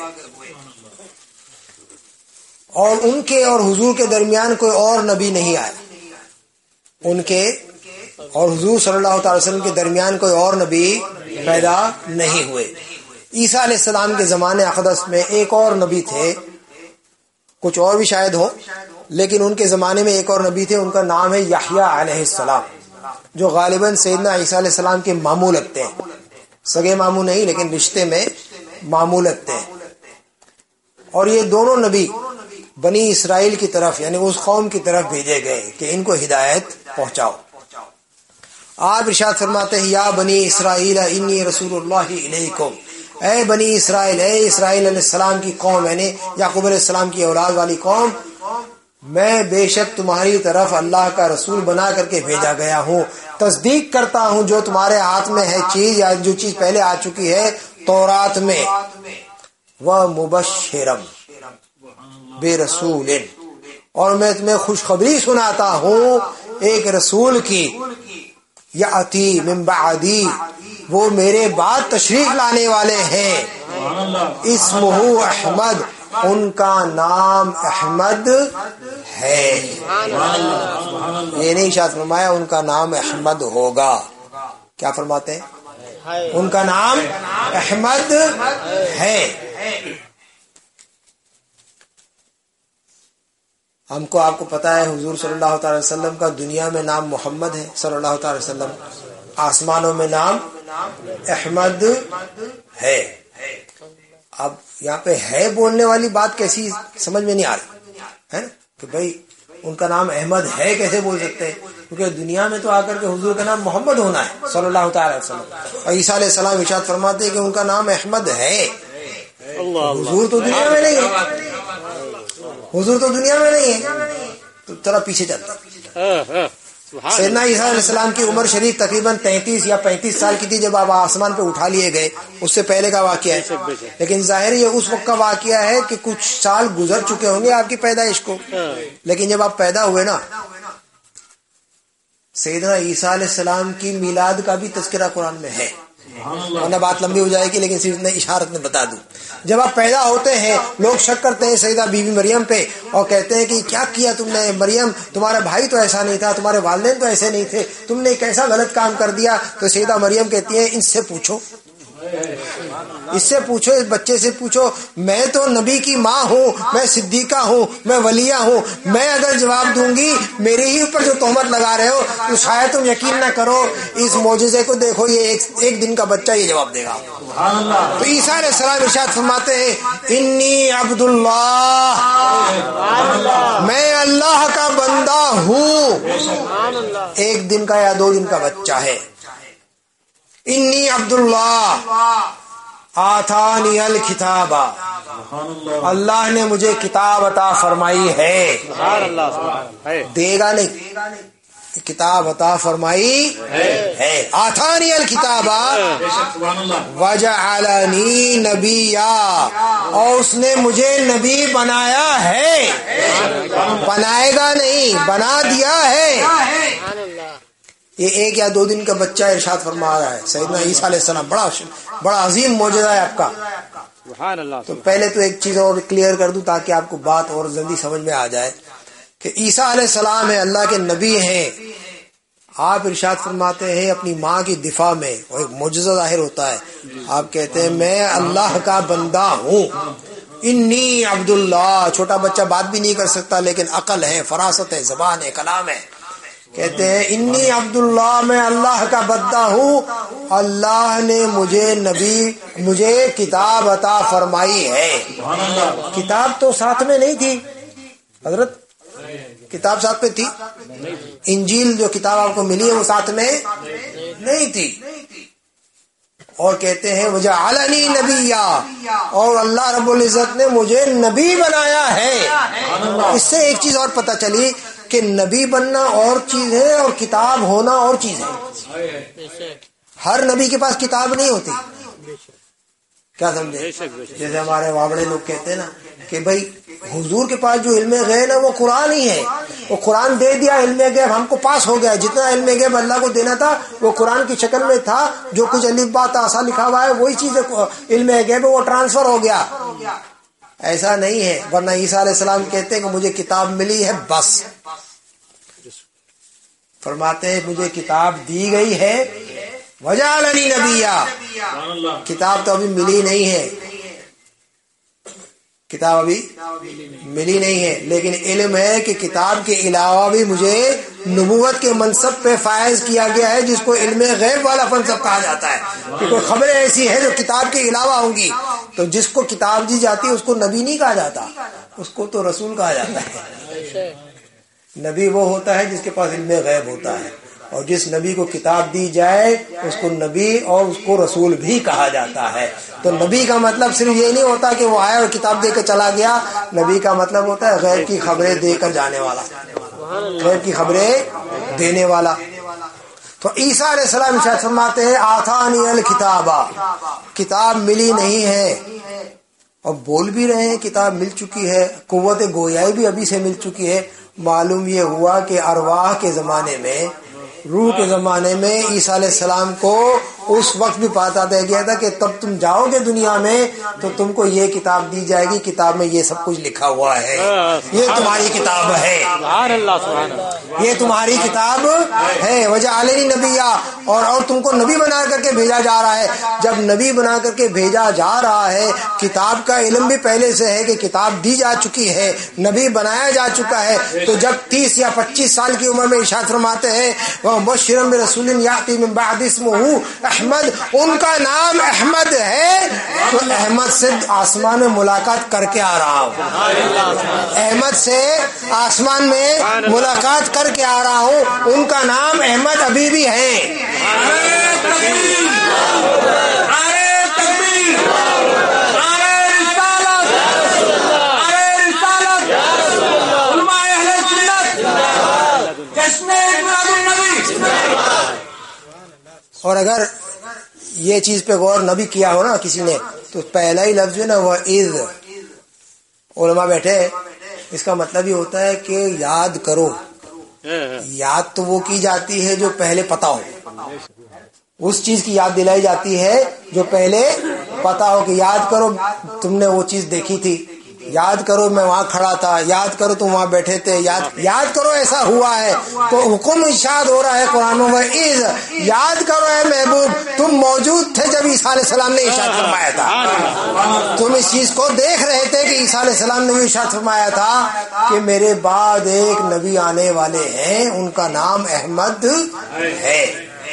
اور ان کے اور حضور کے درمیان کوئی اور نبی نہیں آیا، ان کے اور حضور صلی اللہ تعالی وسلم کے درمیان کوئی اور نبی پیدا نہیں ہوئے۔ عیسیٰ علیہ السلام کے زمانے اقدس میں ایک اور نبی تھے، کچھ اور بھی شاید ہو، لیکن ان کے زمانے میں ایک اور نبی تھے، ان کا نام ہے یحییٰ علیہ السلام، جو غالباً سیدنا عیسیٰ علیہ السلام کے ماموں لگتے ہیں، سگے ماموں نہیں لیکن رشتے میں ماموں لگتے ہیں، اور یہ دونوں نبی بنی اسرائیل کی طرف یعنی اس قوم کی طرف بھیجے گئے کہ ان کو ہدایت پہنچاؤ۔ آپ ارشاد فرماتے ہیں، یا بنی اسرائیل انی رسول اللہ الیکم، اے بنی اسرائیل، اے اسرائیل علیہ السلام کی قوم، یعنی یعقوب علیہ السلام کی اولاد والی قوم، میں بے شک تمہاری طرف اللہ کا رسول بنا کر کے بھیجا گیا ہوں، تصدیق کرتا ہوں جو تمہارے ہاتھ میں ہے چیز یا جو چیز پہلے آ چکی ہے تورات میں، وَمُبَشِّرًا بِرَسُولٍ، اور میں تمہیں خوشخبری سناتا ہوں ایک رسول کی، یأتی من بعدی، وہ میرے بعد تشریف لانے والے ہیں، اسمہ احمد، ان کا نام احمد ہے۔ یہ نہیں ارشاد فرمایا ان کا نام احمد ہوگا، کیا فرماتے ہیں؟ ان کا نام احمد ہے۔ ہم کو آپ کو پتا ہے حضور صلی اللہ تعالی وسلم کا دنیا میں نام محمد ہے صلی اللہ تعالی وسلم، آسمانوں میں نام احمد ہے۔ اب یہاں پہ ہے بولنے والی بات کیسی سمجھ میں نہیں آ رہی ہے نا، کہ بھائی ان کا نام احمد ہے کیسے بول سکتے ہیں، کیونکہ دنیا میں تو آ کر کے حضور کا نام محمد ہونا ہے صلی اللہ تعالی وسلم، اور عیسیٰ علیہ السلام ارشاد فرماتے ہیں کہ ان کا نام احمد ہے۔ حضور تو دنیا میں نہیں ہے، حضور تو دنیا میں نہیں ہے، تو ذرا پیچھے چلتا۔ سیدنا عیسیٰ علیہ السلام کی عمر شریف تقریباً تینتیس یا پینتیس سال کی تھی جب آپ آسمان پہ اٹھا لیے گئے، اس سے پہلے کا واقعہ ہے، لیکن ظاہر یہ اس وقت کا واقعہ ہے کہ کچھ سال گزر چکے ہوں گے آپ کی پیدائش کو، لیکن جب آپ پیدا ہوئے نا، سیدنا عیسیٰ علیہ السلام کی میلاد کا بھی تذکرہ قرآن میں ہے، ورنہ بات لمبی ہو جائے گی، لیکن صرف میں اشارت میں بتا دوں۔ جب آپ پیدا ہوتے ہیں لوگ شک کرتے ہیں سیدہ بی بی مریم پہ اور کہتے ہیں کہ کیا کیا تم نے مریم، تمہارا بھائی تو ایسا نہیں تھا، تمہارے والدین تو ایسے نہیں تھے، تم نے ایک ایسا غلط کام کر دیا۔ تو سیدہ مریم کہتی ہیں ان سے پوچھو، اس سے پوچھو، اس بچے سے پوچھو، میں تو نبی کی ماں ہوں، میں صدیقہ ہوں، میں ولیہ ہوں، میں اگر جواب دوں گی میرے ہی اوپر جو تہمت لگا رہے ہو تو شاید تم یقین نہ کرو، اس معجزے کو دیکھو، یہ ایک, ایک دن کا بچہ یہ جواب دے گا۔ تو عیسیٰ علیہ السلام ارشاد فرماتے ہیں انی عبد اللہ، میں اللہ کا بندہ ہوں، ایک دن کا یا دو دن کا بچہ ہے۔ انی عبداللہ آتانی الکتاب، اللہ نے مجھے کتاب عطا فرمائی ہے، دے گا نہیں، کتاب عطا فرمائی ہے۔ آتانی الکتاب وجعلنی نبیا، اور اس نے مجھے نبی بنایا ہے، بنائے گا نہیں، بنا دیا ہے۔ یہ ایک یا دو دن کا بچہ ارشاد فرما رہا ہے سیدنا عیسیٰ علیہ السلام، بڑا بڑا عظیم معجزہ ہے آپ کا۔ تو پہلے تو ایک چیز اور کلیئر کر دوں تاکہ آپ کو بات اور جلدی سمجھ میں آ جائے کہ عیسیٰ علیہ السلام ہے، اللہ کے نبی ہیں۔ آپ ارشاد فرماتے ہیں اپنی ماں کی دفاع میں، اور ایک معجزہ ظاہر ہوتا ہے، آپ کہتے ہیں میں اللہ کا بندہ ہوں، انی عبداللہ۔ چھوٹا بچہ بات بھی نہیں کر سکتا لیکن عقل ہے، فراست ہے، زبان ہے، کلام ہے، کہتے ہیں انی عبداللہ، میں اللہ کا بندہ ہوں، اللہ نے مجھے نبی مجھے کتاب عطا فرمائی ہے۔ کتاب تو ساتھ میں نہیں تھی حضرت، کتاب ساتھ میں تھی؟ انجیل جو کتاب آپ کو ملی ہے وہ ساتھ میں نہیں تھی۔ اور کہتے ہیں وجعلنی نبیا، اور اللہ رب العزت نے مجھے نبی بنایا ہے۔ اس سے ایک چیز اور پتہ چلی کہ نبی بننا اور چیز ہے اور کتاب ہونا اور چیز ہے۔ ہر نبی کے پاس کتاب نہیں ہوتی، کیا سمجھے؟ جیسے ہمارے وابڑے لوگ کہتے ہیں نا کہ بھائی حضور کے پاس جو علم غیب ہے وہ قرآن ہی ہے، وہ قرآن دے دیا، علم غیب ہم کو پاس ہو گیا، جتنا علم غیب اللہ کو دینا تھا وہ قرآن کی شکل میں تھا، جو کچھ الف با تا سا لکھا ہوا ہے وہی چیز علم غیب ہے، وہ ٹرانسفر ہو گیا۔ ایسا نہیں ہے، ورنہ عیسیٰ علیہ السلام کہتے ہیں کہ مجھے کتاب ملی ہے، بس فرماتے ہیں مجھے کتاب دی گئی ہے، وجعلنی نبیا، کتاب تو ابھی ملی نہیں ہے، کتاب ابھی ملی نہیں ہے، لیکن علم ہے کہ کتاب کے علاوہ بھی مجھے نبوت کے منصب پہ فائز کیا گیا ہے، جس کو علم غیب والا منصب کہا جاتا ہے، کہ کوئی خبریں ایسی ہیں جو کتاب کے علاوہ ہوں گی، تو جس کو کتاب دی جاتی ہے اس کو نبی نہیں کہا جاتا، اس کو تو رسول کہا جاتا ہے۔ نبی وہ ہوتا ہے جس کے پاس علم غیب ہوتا ہے، اور جس نبی کو کتاب دی جائے اس کو نبی اور اس کو رسول بھی کہا جاتا ہے. تو نبی کا مطلب صرف یہ نہیں ہوتا کہ وہ آیا اور کتاب دے کے چلا گیا. نبی کا مطلب ہوتا ہے غیب کی خبریں دے کر جانے والا, غیب کی خبریں دینے والا. تو عیسیٰ علیہ السلام ارشاد فرماتے ہیں آتانی الکتاب, کتاب ملی نہیں ہے, اور بول بھی رہے ہیں کتاب مل چکی ہے, قوت گویائی بھی ابھی سے مل چکی ہے. معلوم یہ ہوا کہ ارواح کے زمانے میں, روح کے زمانے میں عیسیٰ علیہ السلام کو اس وقت بھی پتا دیا گیا تھا کہ تب تم جاؤ گے دنیا میں تو تم کو یہ کتاب دی جائے گی, کتاب میں یہ سب کچھ لکھا ہوا ہے, یہ تمہاری کتاب ہے, یہ تمہاری کتاب ہے. وجعلنی نبیا, اور اور تم کو نبی بنا کر کے بھیجا جا رہا ہے. جب نبی بنا کر کے بھیجا جا رہا ہے, کتاب کا علم بھی پہلے سے ہے کہ کتاب دی جا چکی ہے, نبی بنایا جا چکا ہے. تو جب تیس یا پچیس سال کی عمر میں ارشاد فرماتے ہیں وَمُبَشِّرًا بِرَسُولٍ يَأْتِي مِن بَعْدِهِ اسْمُهُ احمد, ان کا نام احمد ہے, تو احمد سے آسمان میں ملاقات کر کے آ رہا ہوں, احمد سے آسمان میں ملاقات کر کے آ رہا ہوں, ان کا نام احمد ابھی بھی ہے. اور اگر یہ چیز پہ غور نہ بھی کیا ہو نا کسی نے, تو پہلا ہی لفظ ہے نا وہ اذ, علماء بیٹھے, اس کا مطلب یہ ہوتا ہے کہ یاد کرو. یاد تو وہ کی جاتی ہے جو پہلے پتا ہو, اس چیز کی یاد دلائی جاتی ہے جو پہلے پتا ہو, کہ یاد کرو تم نے وہ چیز دیکھی تھی, یاد کرو میں وہاں کھڑا تھا, یاد کرو تم وہاں بیٹھے تھے, یاد یاد کرو ایسا ہوا ہے. تو حکم ارشاد ہو رہا ہے قرآن میں, اذ, یاد کرو اے محبوب تم موجود تھے جب عیسیٰ علیہ السلام نے ارشاد فرمایا تھا. تم اس چیز کو دیکھ رہے تھے کہ عیسیٰ علیہ السلام نے ارشاد فرمایا تھا کہ میرے بعد ایک نبی آنے والے ہیں, ان کا نام احمد ہے.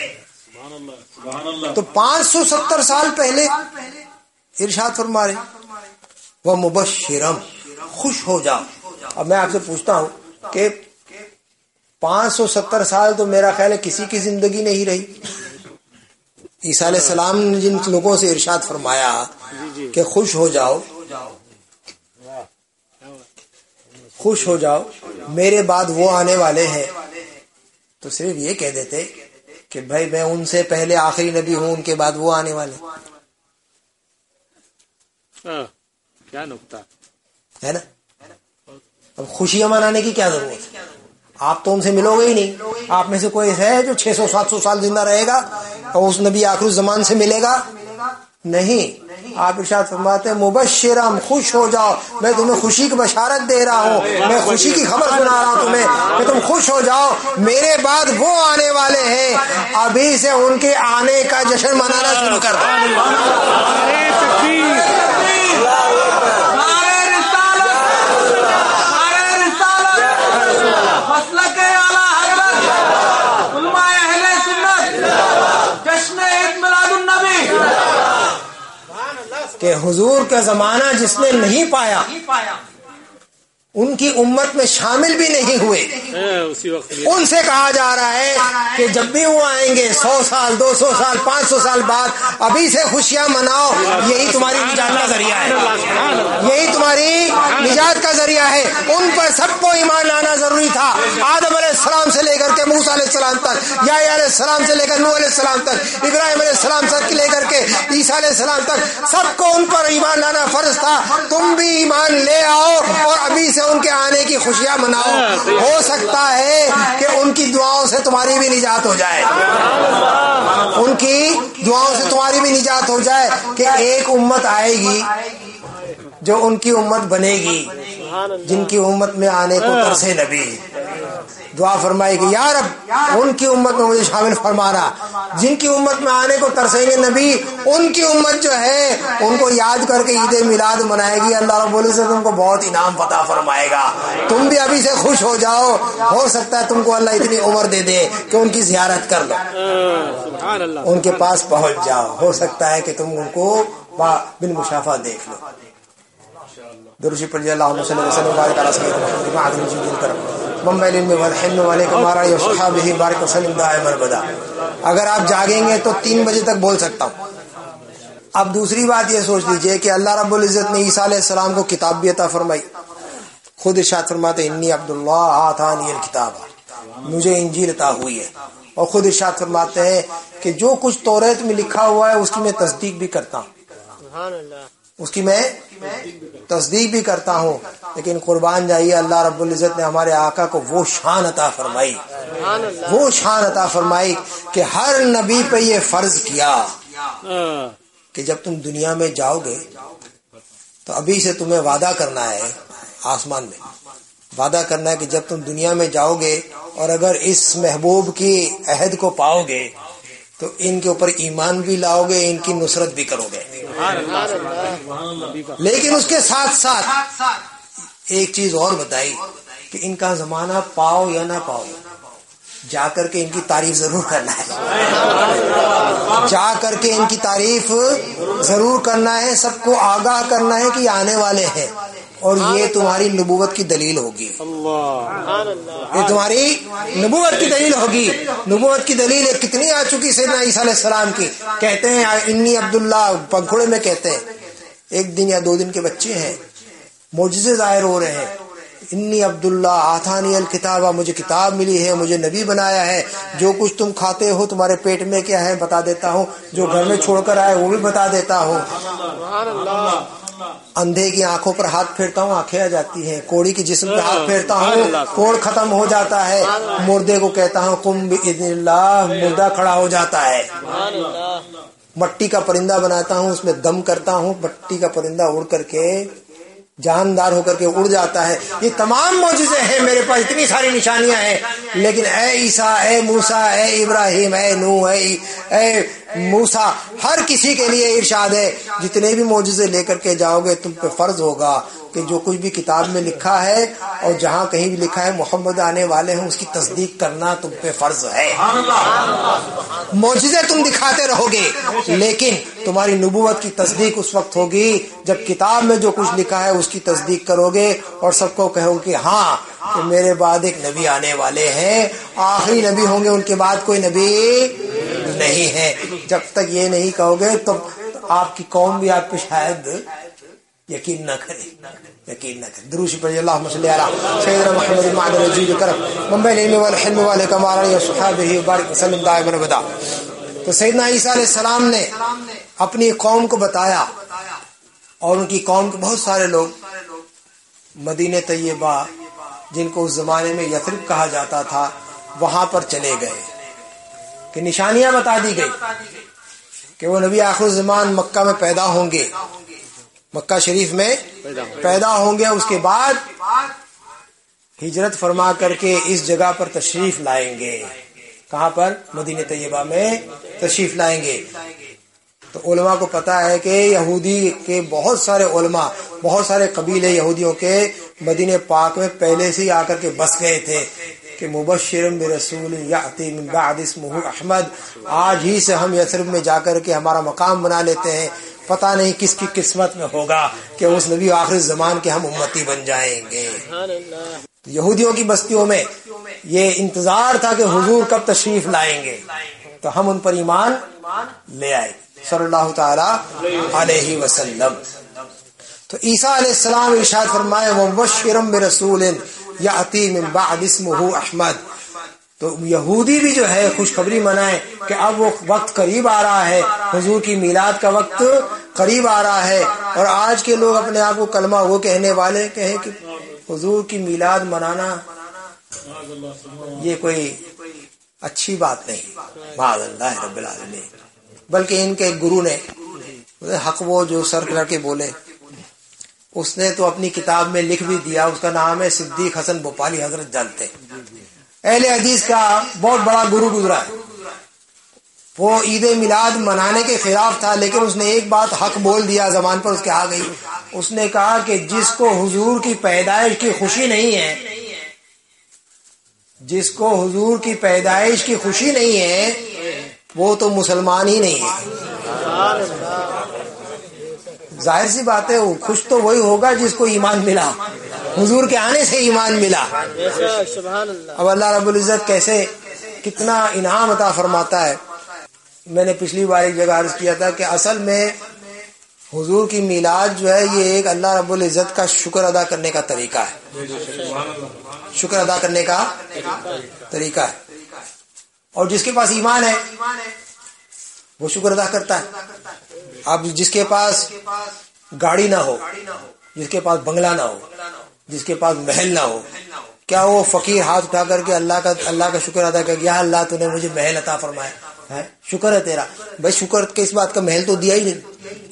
تو پانچ سو ستر سال پہلے ارشاد فرما رہے وہ مبشرم, خوش ہو جاؤ. اب میں آپ سے پوچھتا ہوں کہ پانچ سو ستر سال تو میرا خیال ہے کسی کی زندگی نہیں رہی. عیسیٰ علیہ السلام نے جن لوگوں سے ارشاد فرمایا کہ خوش ہو جاؤ, خوش ہو جاؤ میرے بعد وہ آنے والے ہیں, تو صرف یہ کہہ دیتے کہ بھائی میں ان سے پہلے آخری نبی ہوں, ان کے بعد وہ آنے والے. کیا نکتہ ہے نا. اب خوشیاں منانے کی کیا ضرورت ہے, آپ تو ان سے ملو گے ہی نہیں. آپ میں سے کوئی ہے جو چھ سو سات سو سال زندہ رہے گا اور اس نبی آخر الزمان سے ملے گا؟ نہیں. آپ ارشاد فرماتے ہیں مبشرم, خوش ہو جاؤ, میں تمہیں خوشی کی بشارت دے رہا ہوں, میں خوشی کی خبر سنا رہا ہوں تمہیں کہ تم خوش ہو جاؤ, میرے بعد وہ آنے والے ہیں, ابھی سے ان کے آنے کا جشن منانا شروع کر دو. کہ حضور کا زمانہ جس نے نہیں پایا ان کی امت میں شامل بھی نہیں ہوئے, ان سے کہا جا رہا ہے کہ جب بھی وہ آئیں گے سو سال دو سو سال پانچ سو سال بعد, ابھی سے خوشیاں مناؤ, یہی تمہاری نجات کا ذریعہ ہے, یہی تمہاری نجات کا ذریعہ ہے. ان پر سب کو ایمان لانا ضروری تھا, آدم علیہ السلام سے لے کر کے موسیٰ علیہ السلام تک, یحییٰ علیہ السلام سے لے کر نوح علیہ السلام تک, ابراہیم علیہ السلام سے لے کر کے عیسیٰ علیہ السلام تک, سب کو ان پر ایمان لانا فرض تھا. تم بھی ایمان لے آؤ اور ابھی سے ان کے آنے کی خوشیاں مناؤ. ہو سکتا ہے کہ ان کی دعاؤں سے تمہاری بھی نجات ہو جائے, ان کی دعاؤں سے تمہاری بھی نجات ہو جائے, کہ ایک امت آئے گی جو ان کی امت بنے گی, جن کی امت میں آنے کو ترسے نبی. دعا فرمائے گی یا رب ان کی امت میں مجھے شامل فرمانا, جن کی امت میں آنے کو ترسیں گے نبی, ان کی امت جو ہے ان کو یاد کر کے عید میلاد منائے گی. اللہ رب العزت تم کو بہت انعام عطا فرمائے گا. تم بھی ابھی سے خوش ہو جاؤ, ہو سکتا ہے تم کو اللہ اتنی عمر دے دے کہ ان کی زیارت کر لو, ان کے پاس پہنچ جاؤ, ہو سکتا ہے کہ تم ان کو بالمشافہ دیکھ لو. درود پر اللہ صلی اللہ علیہ وسلم منبع العلم والحلم وعلیکم وعلی صحابہ بارک وسلم دائما ابدا۔ اگر آپ جاگیں گے تو تین بجے تک بول سکتا ہوں۔ اب دوسری بات یہ سوچ لیجئے کہ اللہ رب العزت نے عیسیٰ علیہ السلام کو کتاب بھی عطا فرمائی، خود ارشاد فرماتے انی عبداللہ آتانی الکتاب، مجھے انجیل عطا ہوئی ہے، اور خود ارشاد فرماتے ہیں کہ جو کچھ توریت میں لکھا ہوا ہے اس کی میں تصدیق بھی کرتا ہوں، اس کی میں تصدیق بھی کرتا ہوں، لیکن قربان جائیے اللہ رب العزت نے ہمارے آقا کو وہ شان عطا فرمائی، وہ شان عطا فرمائی کہ ہر نبی پہ یہ فرض کیا کہ جب تم دنیا میں جاؤ گے تو ابھی سے تمہیں وعدہ کرنا ہے، آسمان میں وعدہ کرنا ہے کہ جب تم دنیا میں جاؤ گے اور اگر اس محبوب کی عہد کو پاؤ گے تو ان کے اوپر ایمان بھی لاؤ گے، ان کی نصرت بھی کرو گے، لیکن اس کے ساتھ ساتھ ایک چیز اور بتائی کہ ان کا زمانہ پاؤ یا نہ پاؤ، جا کر کے ان کی تعریف ضرور کرنا ہے، جا کر کے ان کی تعریف ضرور کرنا ہے، سب کو آگاہ کرنا ہے کہ یہ آنے والے ہیں اور یہ تمہاری نبوت کی دلیل ہوگی، یہ تمہاری نبوت کی دلیل ہوگی۔ نبوت کی دلیل کتنی آ چکی سیدنا عیسیٰ علیہ السلام کی، کہتے ہیں انی عبداللہ، پنکھڑے میں کہتے ہیں، ایک دن یا دو دن کے بچے ہیں، معجزے ظاہر ہو رہے ہیں، انی عبداللہ آتانی الکتاب، مجھے کتاب ملی ہے، مجھے نبی بنایا ہے، جو کچھ تم کھاتے ہو تمہارے پیٹ میں کیا ہے بتا دیتا ہوں، جو گھر میں چھوڑ کر آئے وہ بھی بتا دیتا ہوں، اندھے کی آنکھوں پر ہاتھ پھیرتا ہوں آنکھیں آ جاتی ہیں، کوڑی کی جسم پہ ہاتھ پھیرتا ہوں کوڑ ختم ہو جاتا ہے، مردے کو کہتا ہوں قم باذن اللہ، مردہ کھڑا ہو جاتا ہے، مٹی کا پرندہ بناتا ہوں اس میں دم کرتا ہوں، مٹی کا پرندہ اڑ کر کے جاندار ہو کر کے اڑ جاتا ہے۔ یہ تمام معجزے ہیں میرے پاس، اتنی ساری نشانیاں ہیں، لیکن اے عیسیٰ، اے موسیٰ، اے ابراہیم، اے نوح، اے اے موسیٰ، ہر کسی کے لیے ارشاد ہے جتنے بھی معجزے لے کر کے جاؤ گے تم پہ فرض ہوگا کہ جو کچھ بھی کتاب میں لکھا ہے اور جہاں کہیں بھی لکھا ہے محمد آنے والے ہیں اس کی تصدیق کرنا تم پہ فرض ہے۔ معجزے تم دکھاتے رہو گے لیکن تمہاری نبوت کی تصدیق اس وقت ہوگی جب کتاب میں جو کچھ لکھا ہے اس کی تصدیق کرو گے اور سب کو کہو کہ ہاں کہ میرے بعد ایک نبی آنے والے ہیں، آخری نبی ہوں گے، ان کے بعد کوئی نبی نہیں ہے۔ جب تک یہ نہیں کہو گے تو آپ کی قوم بھی آپ پہ شاید یقین نہ کرے، یقین نہ کرے۔ دروش پر اللہم صلی علی سیدنا محمد المعدن الجود کرم منبع العلم والحلم والحکم وعلی صحابہ بارک وسلم دائما ابدا۔ تو سیدنا عیسیٰ علیہ السلام نے اپنی قوم کو بتایا اور ان کی قوم کے بہت سارے لوگ مدینہ طیبہ جن کو اس زمانے میں یثرب کہا جاتا تھا وہاں پر چلے گئے کہ نشانیاں بتا دی گئی کہ وہ نبی آخر الزمان مکہ میں پیدا ہوں گے، مکہ شریف میں پیدا ہوں گے، اس کے بعد ہجرت فرما کر کے اس جگہ پر تشریف لائیں گے۔ کہاں پر؟ مدینہ طیبہ میں تشریف لائیں گے۔ تو علماء کو پتا ہے کہ یہودی کے بہت سارے علماء، بہت سارے قبیلے یہودیوں کے مدینہ پاک میں پہلے سے ہی آ کر کے بس گئے تھے کہ مبشرم برسول یاتی من بعد اسمہ احمد، آج ہی سے ہم یثرب میں جا کر کے ہمارا مقام بنا لیتے ہیں، پتہ نہیں کس کی قسمت میں ہوگا کہ اس نبی آخر زمان کے ہم امتی بن جائیں گے۔ یہودیوں کی بستیوں میں یہ انتظار تھا کہ حضور کب تشریف لائیں گے تو ہم ان پر ایمان لے آئے صلی اللہ تعالی علیہ وسلم۔ تو عیسیٰ علیہ السلام ارشاد فرمائے وَمُبَشِّرًا بِرَسُولٍ یأتی من بعد اسمہ احمد، تو یہودی بھی جو ہے خوشخبری منائے کہ اب وہ وقت قریب آ رہا ہے، حضور کی میلاد کا وقت قریب آ رہا ہے، اور آج کے لوگ اپنے آپ کو کلمہ وہ کہنے والے کہیں کہ حضور کی میلاد منانا یہ کوئی اچھی بات نہیں، معاذ اللہ رب العالمین، بلکہ ان کے ایک گرو نے حق وہ جو سر کر کے بولے، اس نے تو اپنی کتاب میں لکھ بھی دیا، اس کا نام ہے صدیق حسن بھوپالی، حضرت جانتے اہل حدیث کا بہت بڑا گرو گزرا ہے۔ وہ عید میلاد منانے کے خلاف تھا لیکن اس نے ایک بات حق بول دیا، زبان پر اس کے آ گئی، اس نے کہا کہ جس کو حضور کی پیدائش کی خوشی نہیں ہے، جس کو حضور کی پیدائش کی خوشی نہیں ہے وہ تو مسلمان ہی نہیں ہے۔ ظاہر سی بات ہے خوش تو وہی ہوگا جس کو ایمان ملا، حضور کے آنے سے ایمان ملا. اب اللہ رب العزت کیسے کتنا انعام عطا فرماتا ہے. میں نے پچھلی بار ایک جگہ عرض کیا تھا کہ اصل میں حضور کی میلاد جو ہے یہ ایک اللہ رب العزت کا شکر ادا کرنے کا طریقہ ہے. شکر ادا کرنے کا طریقہ ہے. اور جس کے پاس ایمان ہے وہ شکر ادا کرتا ہے. اب جس کے پاس گاڑی نہ ہو، جس کے پاس بنگلہ نہ ہو، جس کے پاس محل نہ ہو، کیا وہ فقیر ہاتھ اٹھا کر کے اللہ کا اللہ کا شکر ادا کر یا اللہ تو نے مجھے محل عطا فرمایا ہے، شکر ہے تیرا؟ بھائی شکر کے اس بات کا محل تو دیا ہی نہیں.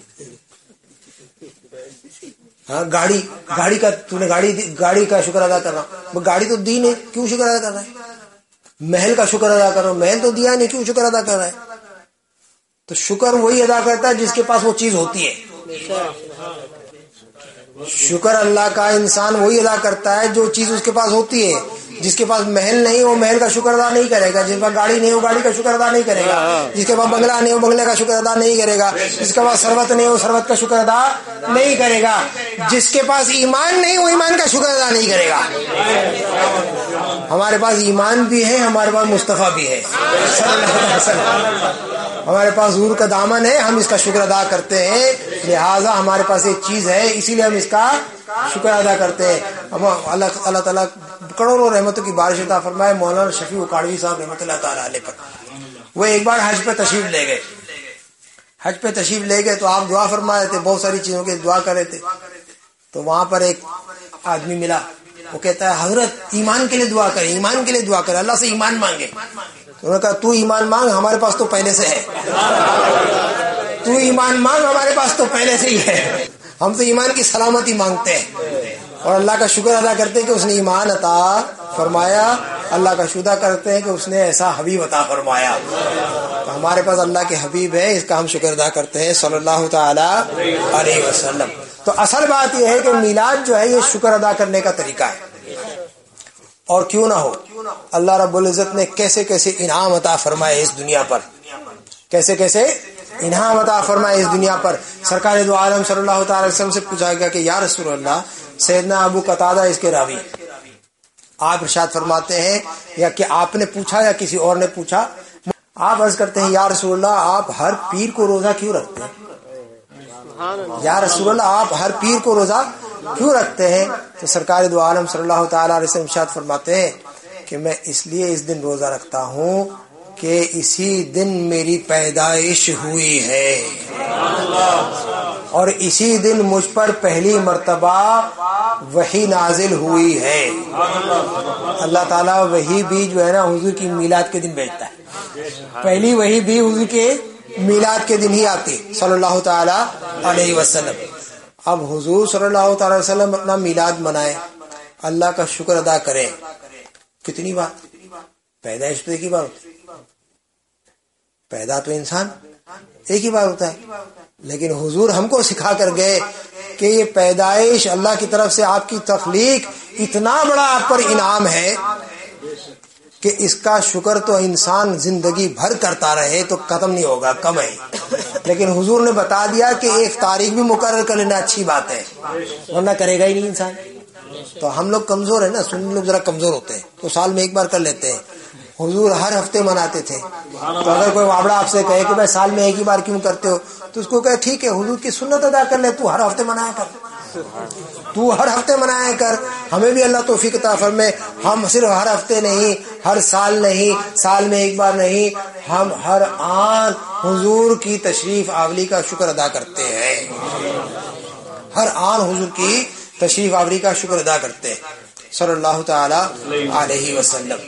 ہاں گاڑی گاڑی کا تو نے گاڑی گاڑی کا شکر ادا کر رہا ہوں، گاڑی تو دی نہیں، کیوں شکر ادا کر رہا ہے؟ محل کا شکر ادا کر رہا ہوں، محل تو دیا نہیں، کیوں شکر ادا کر رہا ہے؟ تو شکر وہی ادا کرتا ہے جس کے پاس وہ چیز ہوتی ہے. شکر اللہ کا انسان وہی ادا کرتا ہے جو چیز اس کے پاس ہوتی ہے. جس کے پاس محل نہیں وہ محل کا شکر ادا نہیں کرے گا، جس کے پاس گاڑی نہیں وہ گاڑی کا شکر ادا نہیں کرے گا، جس کے پاس بنگلہ نہیں وہ بنگلے کا شکر ادا نہیں کرے گا، جس کے پاس ثروت نہیں وہ ثروت کا شکر ادا نہیں کرے گا، جس کے پاس ایمان نہیں وہ ایمان کا شکر ادا نہیں کرے گا. ہمارے پاس ایمان بھی ہے، ہمارے پاس مصطفیٰ بھی ہے صلی اللہ علیہ وسلم. ہمارے پاس حضور کا دامن ہے، ہم اس کا شکر ادا کرتے ہیں. لہٰذا ہمارے پاس ایک چیز ہے اسی لیے ہم اس کا شکر ادا کرتے ہیں. اللہ اللہ تعالیٰ کروڑوں رحمتوں کی بارش عطا فرمائے مولانا شفیع اکاڑوی صاحب رحمۃ اللہ تعالیٰ علیہ پر. وہ ایک بار حج پہ تشریف لے گئے حج پہ تشریف لے گئے تو آپ دعا فرما رہے تھے، بہت ساری چیزوں کی دعا کر رہے تھے. تو وہاں پر ایک آدمی ملا، وہ کہتا ہے حضرت ایمان کے لیے دعا کریں، ایمان کے لیے دعا کریں، اللہ سے ایمان مانگے. انہوں نے کہا تو ایمان مانگ، ہمارے پاس تو پہلے سے ہے. تو ایمان مانگ، ہمارے پاس تو پہلے سے ہی ہے. ہم تو ایمان کی سلامتی مانگتے ہیں اور اللہ کا شکر ادا کرتے ہیں کہ اس نے ایمان عطا فرمایا. اللہ کا شکر کرتے ہیں کہ اس نے ایسا حبیب عطا فرمایا. تو ہمارے پاس اللہ کے حبیب ہے، اس کا ہم شکر ادا کرتے ہیں صلی اللہ تعالی علیہ وسلم. تو اصل بات یہ ہے کہ میلاد جو ہے یہ شکر ادا کرنے کا طریقہ ہے. اور کیوں نہ ہو، اللہ رب العزت نے کیسے کیسے انعام عطا فرمائے اس دنیا پر، کیسے کیسے انعام عطا فرمائے اس دنیا پر. سرکار دو عالم صلی اللہ تعالی علیہ وسلم سے پوچھا گیا کہ یا رسول اللہ، سیدنا ابو قتادہ اس کے راوی، آپ ارشاد فرماتے ہیں یا کہ آپ نے پوچھا یا کسی اور نے پوچھا، آپ عرض کرتے ہیں یا رسول اللہ آپ ہر پیر کو روزہ کیوں رکھتے ہیں؟ یا رسول اللہ آپ ہر پیر کو روزہ کیوں رکھتے ہیں؟ تو سرکار دو عالم صلی اللہ تعالی علیہ وسلم ارشاد فرماتے ہیں کہ میں اس لیے اس دن روزہ رکھتا ہوں کہ اسی دن میری پیدائش ہوئی ہے اور اسی دن مجھ پر پہلی مرتبہ وحی نازل ہوئی ہے. اللہ تعالیٰ وحی بھی جو ہے نا حضور کی میلاد کے دن بھیجتا ہے. پہلی وحی بھی حضور کے میلاد کے دن ہی آتی صلی اللہ تعالی علیہ وسلم. اب حضور صلی اللہ تعالی وسلم اپنا میلاد منائے، اللہ کا شکر ادا کریں. کتنی بار پیدائش پہ ایک ہی بار ہوتی، پیدا تو انسان ایک ہی بار ہوتا ہے، لیکن حضور ہم کو سکھا کر گئے کہ یہ پیدائش اللہ کی طرف سے آپ کی تخلیق اتنا بڑا آپ پر انعام ہے کہ اس کا شکر تو انسان زندگی بھر کرتا رہے تو ختم نہیں ہوگا، کم ہے. لیکن حضور نے بتا دیا کہ ایک تاریخ بھی مقرر کر لینا اچھی بات ہے، ورنہ کرے گا ہی نہیں انسان. تو ہم لوگ کمزور ہیں نا، سنی لوگ ذرا کمزور ہوتے ہیں تو سال میں ایک بار کر لیتے ہیں. حضور ہر ہفتے مناتے تھے. تو اگر کوئی وابڑا آپ سے کہے کہ بھائی سال میں ایک ہی بار کیوں کرتے ہو، تو اس کو کہے ٹھیک ہے حضور کی سنت ادا کر لے، تو ہر ہفتے منایا کر، تو ہر ہفتے منایا کر. ہمیں بھی اللہ توفیق عطا فرمائے، ہم صرف ہر ہفتے نہیں، ہر سال نہیں، سال میں ایک بار نہیں، ہم ہر آن حضور کی تشریف آوری کا شکر ادا کرتے ہیں. ہر آن حضور کی تشریف آوری کا شکر ادا کرتے ہیں صلی اللہ تعالی علیہ وسلم.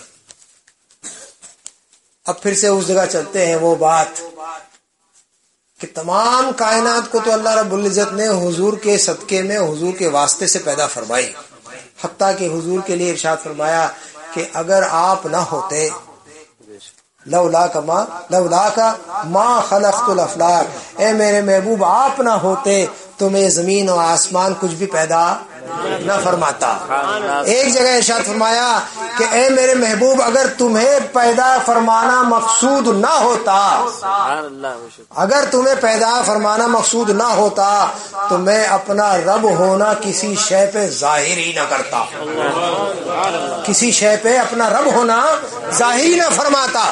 اب پھر سے اس جگہ چلتے ہیں، وہ بات کہ تمام کائنات کو تو اللہ رب العزت نے حضور کے صدقے میں حضور کے واسطے سے پیدا فرمائی. حتیٰ کہ حضور کے لیے ارشاد فرمایا کہ اگر آپ نہ ہوتے، لولا کا ما لولا کا ما خلقت الافلاک، اے میرے محبوب آپ نہ ہوتے تو میں زمین اور آسمان کچھ بھی پیدا نہ فرماتا. ایک جگہ ارشاد فرمایا کہ اے میرے محبوب اگر تمہیں پیدا فرمانا مقصود نہ ہوتا اگر تمہیں پیدا فرمانا مقصود نہ ہوتا تو میں اپنا رب ہونا کسی شے پہ ظاہر ہی نہ کرتا, کسی شے پہ اپنا رب ہونا ظاہر ہی نہ فرماتا.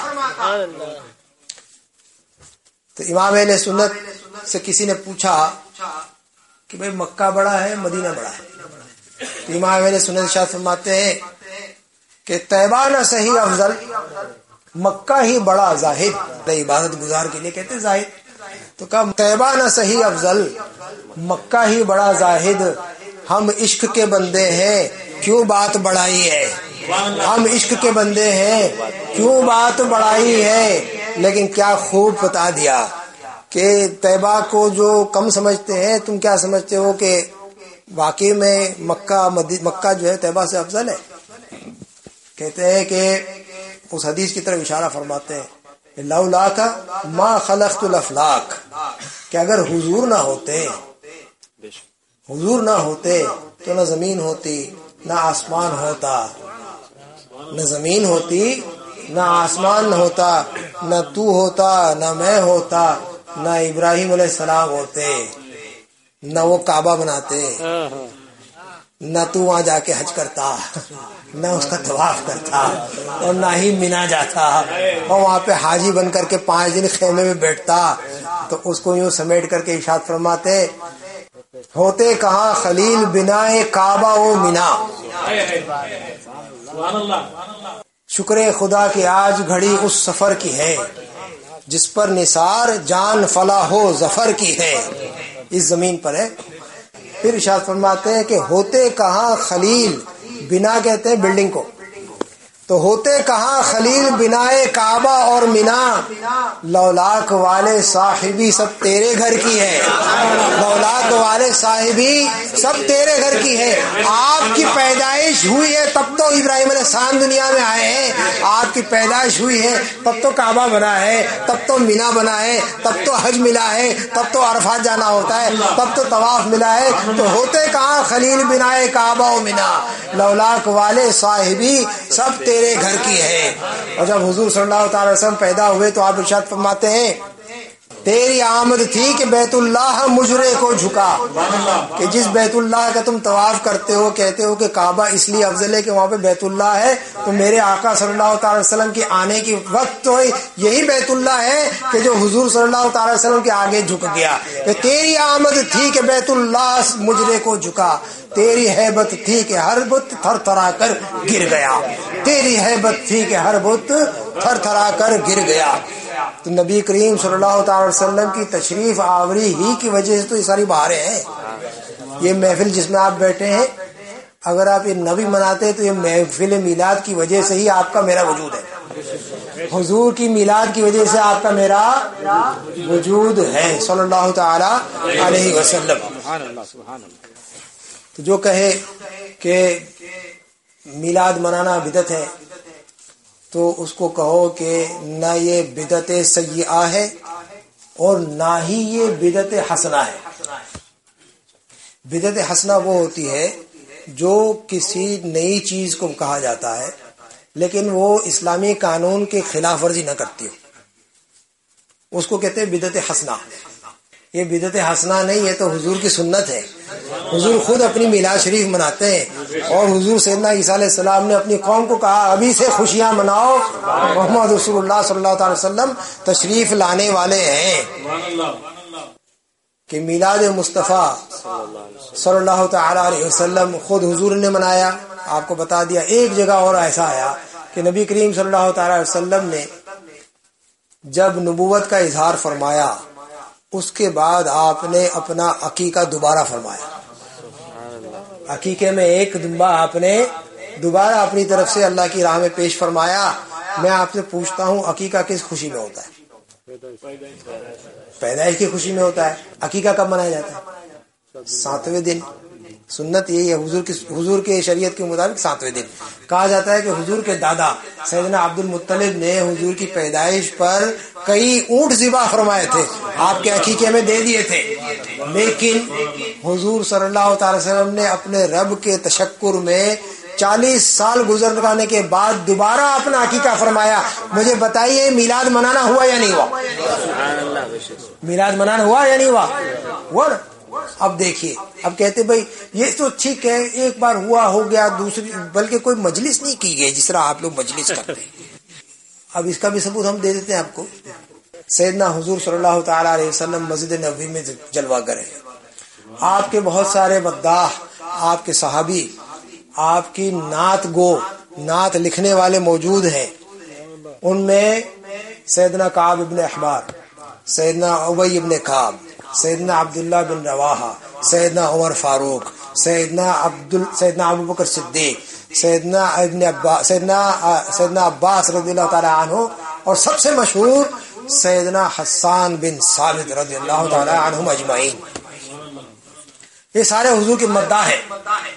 تو امام اہل سنت سے کسی نے پوچھا کہ بھئی مکہ بڑا ہے مدینہ بڑا ہے؟ تو امام اہل سنت ارشاد فرماتے ہیں کہ طیبہ نہ صحیح افضل, مکہ ہی بڑا زاہد, عبادت گزار کے لیے کہتے زاہد. تو کہا طیبہ نہ صحیح افضل, مکہ ہی بڑا زاہد, ہم عشق کے بندے ہیں کیوں بات بڑائی ہے, ہم عشق کے بندے ہیں کیوں بات بڑائی ہے. لیکن کیا خوب بتا دیا کہ طیبہ کو جو کم سمجھتے ہیں, تم کیا سمجھتے ہو کہ واقعی میں مکہ مکہ جو ہے طیبہ سے افضل ہے؟ کہتے ہیں کہ اس حدیث کی طرف اشارہ فرماتے ہیں لولا کا ما خلقت الافلاک, کہ اگر حضور نہ ہوتے حضور نہ ہوتے تو نہ زمین ہوتی نہ آسمان ہوتا, نہ زمین ہوتی نہ آسمان ہوتا, نہ تو ہوتا نہ میں ہوتا, نہ ابراہیم علیہ السلام ہوتے, نہ وہ کعبہ بناتے, نہ تو وہاں جا کے حج کرتا, نہ اس کا طواف کرتا, اور نہ ہی مینا جاتا اور وہاں پہ حاجی بن کر کے پانچ دن خیمے میں بیٹھتا. تو اس کو یوں سمیٹ کر کے ارشاد فرماتے ہوتے کہاں خلیل بنائے کعبہ و مینا. شکر خدا کہ آج گھڑی اس سفر کی ہے جس پر نثار جان فلاح و ظفر کی ہے, اس زمین پر ہے. پھر ارشاد فرماتے ہیں کہ ہوتے کہاں خلیل, بنا کہتے ہیں بلڈنگ کو, تو ہوتے کہاں خلیل بنائے کعبہ اور مینا, لولاک والے صاحبی سب تیرے گھر کی ہے, لولاک والے صاحبی سب تیرے گھر کی ہے. آپ کی پیدائش ہوئی ہے تب تو ابراہیم علیہ السلام دنیا میں آئے ہیں, آپ کی پیدائش ہوئی ہے تب تو کعبہ بنا ہے, تب تو مینا بنا ہے, تب تو حج ملا ہے, تب تو عرفات جانا ہوتا ہے, تب تو طواف ملا ہے. تو ہوتے کہاں خلیل بنائے کعبہ و مینا, لولاک والے صاحبی سب تیرے گھر کی ہے. اور جب حضور صلی اللہ تعالی وسلم پیدا ہوئے تو آپ ارشاد فرماتے ہیں تیری آمد تھی کہ بیت اللہ مجرے کو جھکا, کہ جس بیت اللہ کا تم طواف کرتے ہو کہتے ہو کہ کعبہ اس لیے افضل ہے کہ وہاں پہ بیت اللہ ہے, تو میرے آقا صلی اللہ تعالی وسلم کے آنے کی وقت تو یہی بیت اللہ ہے کہ جو حضور صلی اللہ تعالی وسلم کے آگے جھک گیا. کہ تیری آمد تھی کہ بیت اللہ مجرے کو جھکا, تیری ہیبت تھی کہ ہر بت تھر تھرا کر گر گیا, تیری ہیبت تھی کہ ہر بت تھر تھرا کر گر گیا. تو نبی کریم صلی اللہ تعالی وسلم کی تشریف آوری ہی کی وجہ سے تو یہ ساری بہاریں ہیں. یہ محفل جس میں آپ بیٹھے ہیں, اگر آپ یہ نبی مناتے تو یہ محفل میلاد کی وجہ سے ہی آپ کا میرا وجود ہے, حضور کی میلاد کی وجہ سے آپ کا میرا وجود ہے صلی اللہ تعالی علیہ وسلم. تو جو کہے کہ میلاد منانا بدعت ہے تو اس کو کہو کہ نہ یہ بدعت سیئہ ہے اور نہ ہی یہ بدعت حسنہ ہے. بدعت حسنہ وہ ہوتی ہے جو کسی نئی چیز کو کہا جاتا ہے لیکن وہ اسلامی قانون کے خلاف ورزی نہ کرتی ہو, اس کو کہتے ہیں بدعت حسنہ. یہ بدعت حسنہ نہیں, یہ تو حضور کی سنت ہے. حضور خود اپنی میلاد شریف مناتے ہیں, اور حضور سیدنا عیسیٰ علیہ السلام نے اپنی قوم کو کہا ابھی سے خوشیاں مناؤ, محمد رسول اللہ صلی اللہ تعالی وسلم تشریف لانے والے ہیں. کہ میلاد مصطفیٰ صلی اللہ تعالی علیہ وسلم خود حضور نے منایا. آپ کو بتا دیا ایک جگہ اور ایسا آیا کہ نبی کریم صلی اللہ تعالی علیہ وسلم نے جب نبوت کا اظہار فرمایا اس کے بعد آپ نے اپنا عقیقہ دوبارہ فرمایا. عقیقے میں ایک دمبا آپ نے دوبارہ اپنی طرف سے اللہ کی راہ میں پیش فرمایا. میں آپ سے پوچھتا ہوں عقیقہ کس خوشی میں ہوتا ہے؟ پیدائش کی خوشی میں ہوتا ہے. عقیقہ کب منایا جاتا ہے؟ ساتویں دن. سنت یہی ہے حضور کی حضور کے شریعت کے مطابق ساتویں دن. کہا جاتا ہے کہ حضور کے دادا سیدنا عبد المطلب نے حضور کی پیدائش پر کئی اونٹ ذبح فرمائے تھے آپ کے عقیقے میں دے دیے تھے، لیکن حضور صلی اللہ تعالی وسلم نے اپنے رب کے تشکر میں چالیس سال گزر جانے کے بعد دوبارہ اپنا عقیقہ فرمایا۔ مجھے بتائیے میلاد منانا ہوا یا نہیں ہوا؟ میلاد منانا ہوا یا نہیں ہوا؟ ہوا نا۔ اب دیکھیے، اب کہتے بھائی یہ تو ٹھیک ہے، ایک بار ہوا ہو گیا، دوسری بلکہ کوئی مجلس نہیں کی گئی جس طرح آپ لوگ مجلس کرتے ہیں۔ اب اس کا بھی ثبوت ہم دے دیتے ہیں آپ کو۔ سیدنا حضور صلی اللہ تعالی علیہ وسلم مسجد نبوی میں جلوہ گر ہیں، آپ کے بہت سارے مداح، آپ کے صحابی، آپ کی نعت گو، نعت لکھنے والے موجود ہیں۔ ان میں سیدنا کعب ابن احبار، سیدنا ابی ابن کعب، سیدنا عبداللہ بن رواحہ، سیدنا عمر فاروق، سیدنا عبد سیدنا ابو بکر صدیق، سیدنا ابن عباس، سیدنا سیدنا عباس رضی اللہ تعالی عنہ، اور سب سے مشہور سیدنا حسان بن ثابت رضی اللہ تعالی عنہم اجمعین۔ یہ سارے حضور کے مداح ہیں۔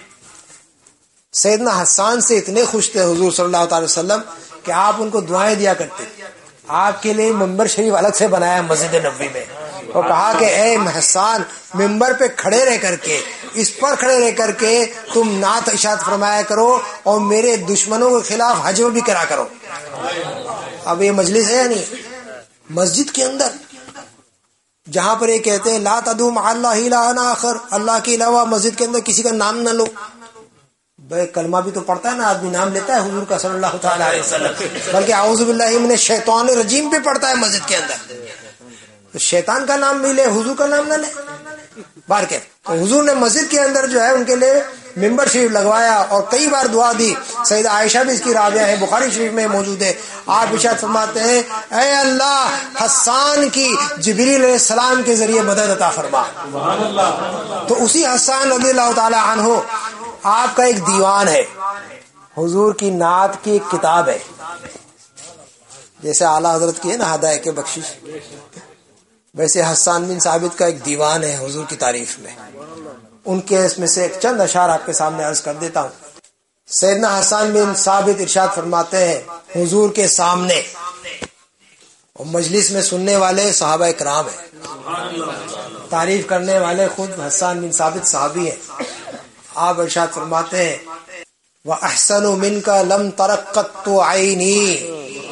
سیدنا حسان سے اتنے خوش تھے حضور صلی اللہ تعالی وسلم کہ آپ ان کو دعائیں دیا کرتے۔ آپ کے لیے ممبر شریف الگ سے بنایا مسجد نبوی میں، اور کہا کہ اے حسان، ممبر پہ کھڑے رہ کر کے، اس پر کھڑے رہ کر کے تم نعت ارشاد فرمایا کرو اور میرے دشمنوں کے خلاف حجم بھی کرا کرو۔ اب یہ مجلس ہے یا نہیں؟ مسجد کے اندر جہاں پر یہ کہتے ہیں لا تدعوا مع اللہ الہا آخر، اللہ کے علاوہ مسجد کے اندر کسی کا نام نہ لو۔ بھائی کلمہ بھی تو پڑھتا ہے نا آدمی، نام لیتا ہے حضور کا صلی اللہ تعالی علیہ وسلم، بلکہ اعوذ باللہ من الشیطان الرجیم بھی پڑھتا ہے مسجد کے اندر۔ تو شیطان کا نام بھی لے، حضور کا نام نہ لے۔ بار کے تو حضور نے مسجد کے اندر جو ہے ان کے لیے ممبر شریف لگوایا اور کئی بار دعا دی۔ سیدہ عائشہ بھی اس کی راویہ ہے، بخاری شریف میں موجود ہے۔ آپ ارشاد فرماتے ہیں اے اللہ حسان کی جبریل علیہ السلام کے ذریعے مدد عطا فرما۔ تو اسی حسان رضی اللہ تعالی عنہ آپ کا ایک دیوان ہے، حضور کی نعت کی ایک کتاب ہے، جیسے اعلیٰ حضرت کی ہے نا ہدایت کے بخشش، ویسے حسان بن ثابت کا ایک دیوان ہے حضور کی تعریف میں۔ ان کے اس میں سے ایک چند اشعار آپ کے سامنے عرض کر دیتا ہوں۔ سیدنا حسان بن ثابت ارشاد فرماتے ہیں حضور کے سامنے، اور مجلس میں سننے والے صحابہ کرام ہیں، تعریف کرنے والے خود حسان بن ثابت صحابی ہیں۔ آپ ارشاد فرماتے ہیں وَأَحْسَنُ مِنْكَ لَمْ تَرَقَّتُ عَيْنِي،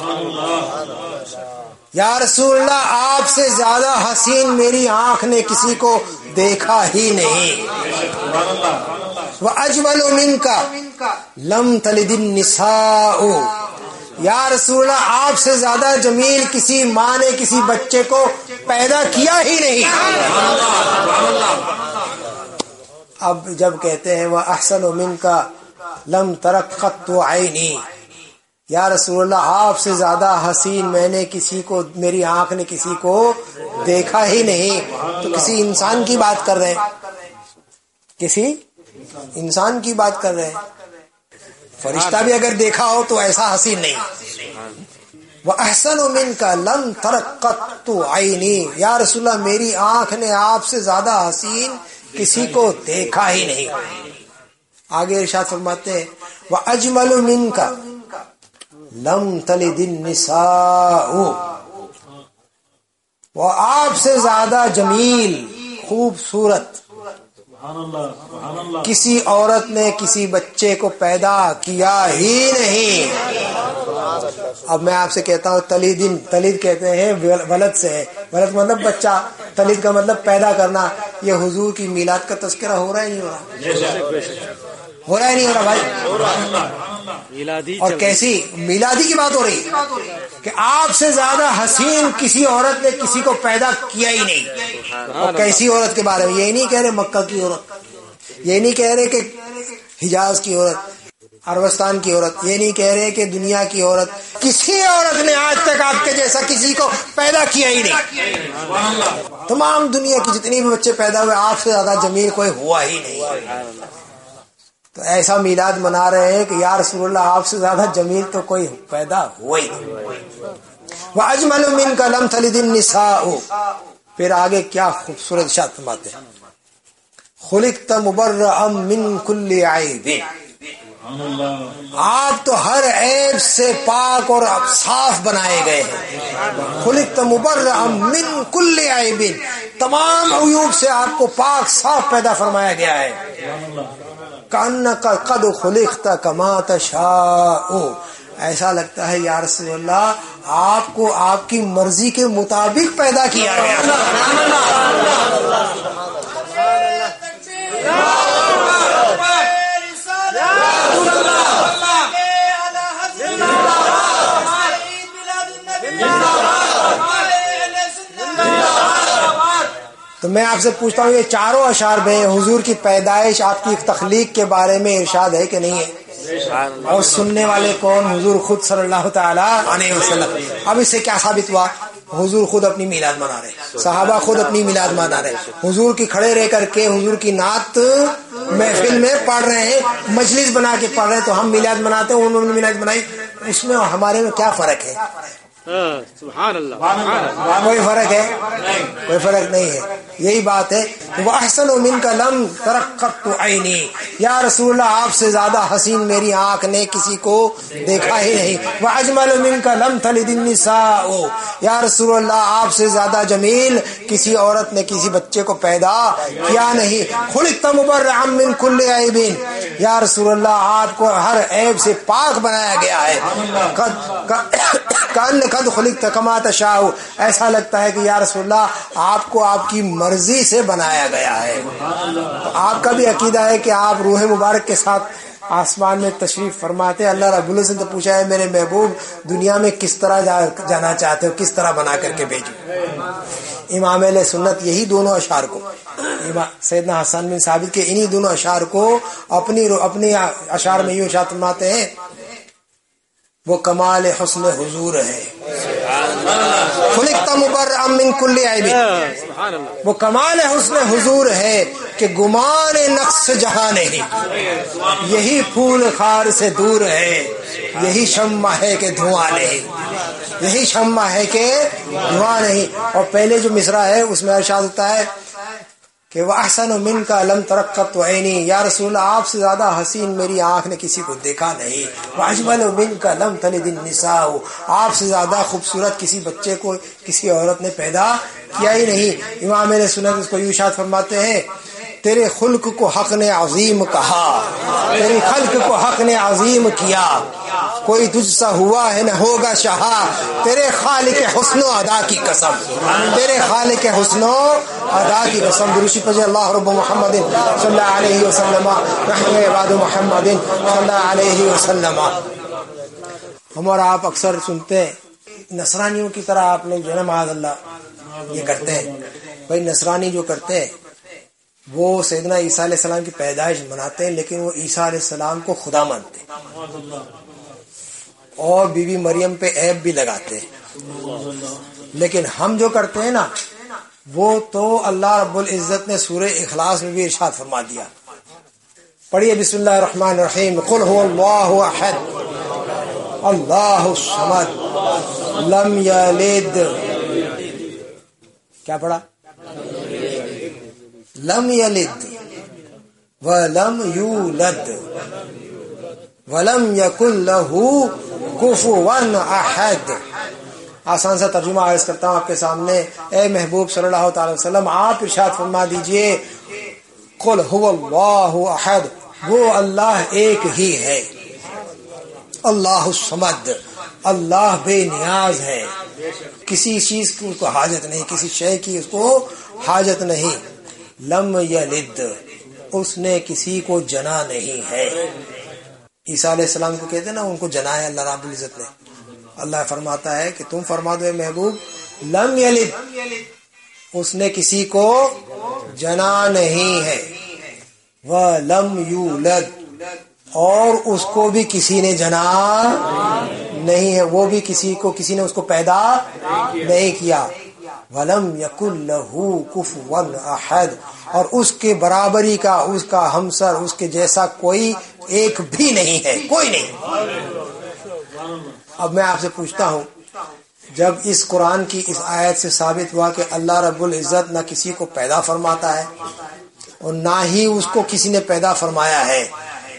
یا رسول اللہ آپ سے زیادہ حسین میری آنکھ نے کسی کو دیکھا ہی نہیں۔ وَأَجْمَلُ مِنْكَ لَمْ تَلِدِ النِّسَاءُ، یا رسول اللہ آپ سے زیادہ جمیل کسی ماں نے کسی بچے کو پیدا کیا ہی نہیں۔ اب جب کہتے ہیں وہ احسن من کا لم ترقت عینی، یا رسول اللہ آپ سے زیادہ حسین میں نے کسی کو، میری آنکھ نے کسی کو دیکھا ہی نہیں، تو کسی انسان کی بات کر رہے ہیں، کسی انسان کی بات کر رہے ہیں۔ فرشتہ بھی اگر دیکھا ہو تو ایسا حسین نہیں۔ وہ احسن من کا لم ترقت عینی، یا رسول اللہ میری آنکھ نے آپ سے زیادہ حسین کسی کو دیکھا ہی نہیں۔ آگے ارشاد فرماتے ہیں وَأَجْمَلُ مِنْكَ لَمْ تَلِدِ النِّسَاءُ، وہ آپ سے زیادہ جمیل خوبصورت کسی عورت نے کسی بچے کو پیدا کیا ہی نہیں۔ اب میں آپ سے کہتا ہوں تلیدن، تلید کہتے ہیں ولد سے ہے، ولد مطلب بچہ، تلید کا مطلب پیدا کرنا۔ یہ حضور کی میلاد کا تذکرہ ہو رہا ہے نہیں ہو رہا؟ ہو رہا ہے نہیں ہو رہا بھائی؟ اور کیسی میلادی کی بات ہو رہی ہے کہ آپ سے زیادہ حسین کسی عورت نے کسی کو پیدا کیا ہی نہیں۔ اور کیسی عورت کے بارے میں؟ یہ نہیں کہہ رہے مکہ کی عورت، یہ نہیں کہہ رہے کہ حجاز کی عورت، عربستان کی عورت، یہ نہیں کہہ رہے کہ دنیا کی عورت، کسی عورت نے آج تک آپ کے جیسا کسی کو پیدا کیا ہی نہیں۔ تمام دنیا کی جتنی بھی بچے پیدا ہوئے آپ سے زیادہ جمیل کوئی ہوا ہی نہیں۔ تو ایسا میلاد منا رہے ہیں کہ یا رسول اللہ آپ سے زیادہ جمیل تو کوئی پیدا ہوا ہی نہیں۔ وَأَجْمَلُ مِنْكَ لَمْ تَلِدِ النِّسَاءُ، پھر آگے کیا خوبصورت ارشاد فرماتے ہیں خُلِقْتَ مُبَرَّأً مِنْ كُلِّ عَيْبٍ، آپ تو ہر عیب سے پاک اور صاف بنائے گئے ہیں. خلقت مبرأ من کل عیب، تمام عیوب سے آپ کو پاک صاف پیدا فرمایا گیا ہے. کأنک قد خلقت کما تشاء، ایسا لگتا ہے یا رسول اللہ آپ کو آپ کی مرضی کے مطابق پیدا کیا گیا. تو میں آپ سے پوچھتا ہوں یہ چاروں اشعار میں حضور کی پیدائش، آپ کی تخلیق کے بارے میں ارشاد ہے کہ نہیں ہے؟ اور سننے والے کون؟ حضور خود صلی اللہ تعالی علیہ وسلم. اب اس سے کیا ثابت ہوا؟ حضور خود اپنی میلاد منا رہے، صحابہ خود اپنی میلاد منا رہے، حضور کی کھڑے رہ کر کے حضور کی نعت محفل میں پڑھ رہے ہیں، مجلس بنا کے پڑھ رہے ہیں. تو ہم میلاد مناتے ہیں، انہوں نے میلاد منائی، اس میں ہمارے میں کیا فرق ہے؟ سبحان اللہ. کوئی فرق ہے؟ کوئی فرق نہیں ہے. یہی بات ہے. وَأَحْسَنُ مِنْكَ لَمْ تَرَقَّتُ عَيْنِي، یا رسول اللہ آپ سے زیادہ حسین میری آنکھ نے کسی کو دیکھا ہی نہیں. وَأَجْمَلُ مِنْكَ لَمْ تَلِدِ النِّسَاءُ، یا رسول اللہ آپ سے زیادہ جمیل کسی عورت نے کسی بچے کو پیدا کیا نہیں. خُلِقْتَ مُبَرَّعًا مِنْ كُلِّ عَيْبٍ، یا رسول اللہ آپ کو ہر عیب سے پاک بنایا گیا ہے. کان قد خلقت کما تشاء، ایسا لگتا ہے کہ یا رسول اللہ آپ کو آپ کی مرضی سے بنایا گیا ہے. آپ کا بھی عقیدہ ہے کہ آپ روح مبارک کے ساتھ آسمان میں تشریف فرماتے. اللہ رب العزت نے پوچھا ہے میرے محبوب دنیا میں کس طرح جانا چاہتے ہو، کس طرح بنا کر کے بھیجو. امام اہل سنت یہی دونوں اشعار کو، سیدنا حسن بن ثابت کے انہی دونوں اشعار کو اپنی اپنی اشعار میں یوں ارشاد فرماتے ہیں وہ کمال حسن حضور ہے. خلقت مبرأ من کل عیب، وہ کمال حسن حضور ہے کہ گمان نقص جہاں نہیں. یہی پھول خار سے دور ہے، یہی شمع ہے کہ دھواں نہیں، یہی شمع ہے کہ دھواں نہیں. اور پہلے جو مصرع ہے اس میں ارشاد ہوتا ہے کہ وَأَحْسَنُ مِنْكَ لَمْ تَرَقَّتْ عَيْنِي، یا رسول اللہ آپ سے زیادہ حسین میری آنکھ نے کسی کو دیکھا نہیں. وَأَجْمَلُ مِنْكَ لَمْ تَلِدِ النِّسَاءُ، آپ سے زیادہ خوبصورت کسی بچے کو کسی عورت نے پیدا کیا ہی نہیں. امام نے سنت اس کو یوں ارشاد فرماتے ہیں تیرے خلق کو حق نے عظیم کہا، تیری خلق کو حق نے عظیم کیا، کوئی تجھ سا ہوا ہے نہ ہوگا شہا، تیرے خالق حسن و ادا کی قسم، تیرے خالق حسن و ادا کی قسم. درشی پجے اللہ رب محمد صلی اللہ علیہ وسلم، رحم عباد محمد صلی اللہ علیہ وسلم. ہم اور آپ اکثر سنتے ہیں نصرانیوں کی طرح آپ لوگ جو ہے نا معاذ اللہ یہ کرتے ہیں. بھائی نصرانی جو کرتے ہیں وہ سیدنا عیسیٰ علیہ السلام کی پیدائش مناتے ہیں، لیکن وہ عیسیٰ علیہ السلام کو خدا مانتے ہیں اور بی بی مریم پہ عیب بھی لگاتے ہیں. لیکن ہم جو کرتے ہیں نا وہ تو اللہ رب العزت نے سورہ اخلاص میں بھی ارشاد فرما دیا. پڑھیے بسم اللہ الرحمن الرحیم. قل هو اللہ احد اللہ الصمد لم یلد، کیا پڑھا؟ لم یلد ولم یولد ولم یکن لہ کفوا احد. آسان سا ترجمہ عرض کرتا ہوں آپ کے سامنے. اے محبوب صلی اللہ تعالی وسلم آپ ارشاد فرما دیجئے قل هو اللہ احد، وہ اللہ ایک ہی ہے. اللہ الصمد، اللہ بے نیاز ہے، کسی چیز کی اس کو حاجت نہیں، کسی شے کی اس کو حاجت نہیں. لم یلد، اس نے کسی کو جنا نہیں ہے. عیسیٰ علیہ السلام کو کہتے ہیں نا ان کو جنا ہے اللہ رب العزت نے. اللہ فرماتا ہے کہ تم فرما دو اے محبوب لم یلد، اس نے کسی کو جنا نہیں ہے. وَلَمْ یولد، اور اس کو بھی کسی نے جنا نہیں ہے، وہ بھی کسی کو کسی نے اس کو پیدا نہیں کیا. وَلَمْ يَكُنْ لَهُ كُفُوًا أَحَدٌ، اور اس کے برابری کا، اس کا ہمسر، اس کے جیسا کوئی ایک بھی نہیں ہے، کوئی نہیں. اب میں آپ سے پوچھتا ہوں جب اس قرآن کی اس آیت سے ثابت ہوا کہ اللہ رب العزت نہ کسی کو پیدا فرماتا ہے اور نہ ہی اس کو کسی نے پیدا فرمایا ہے،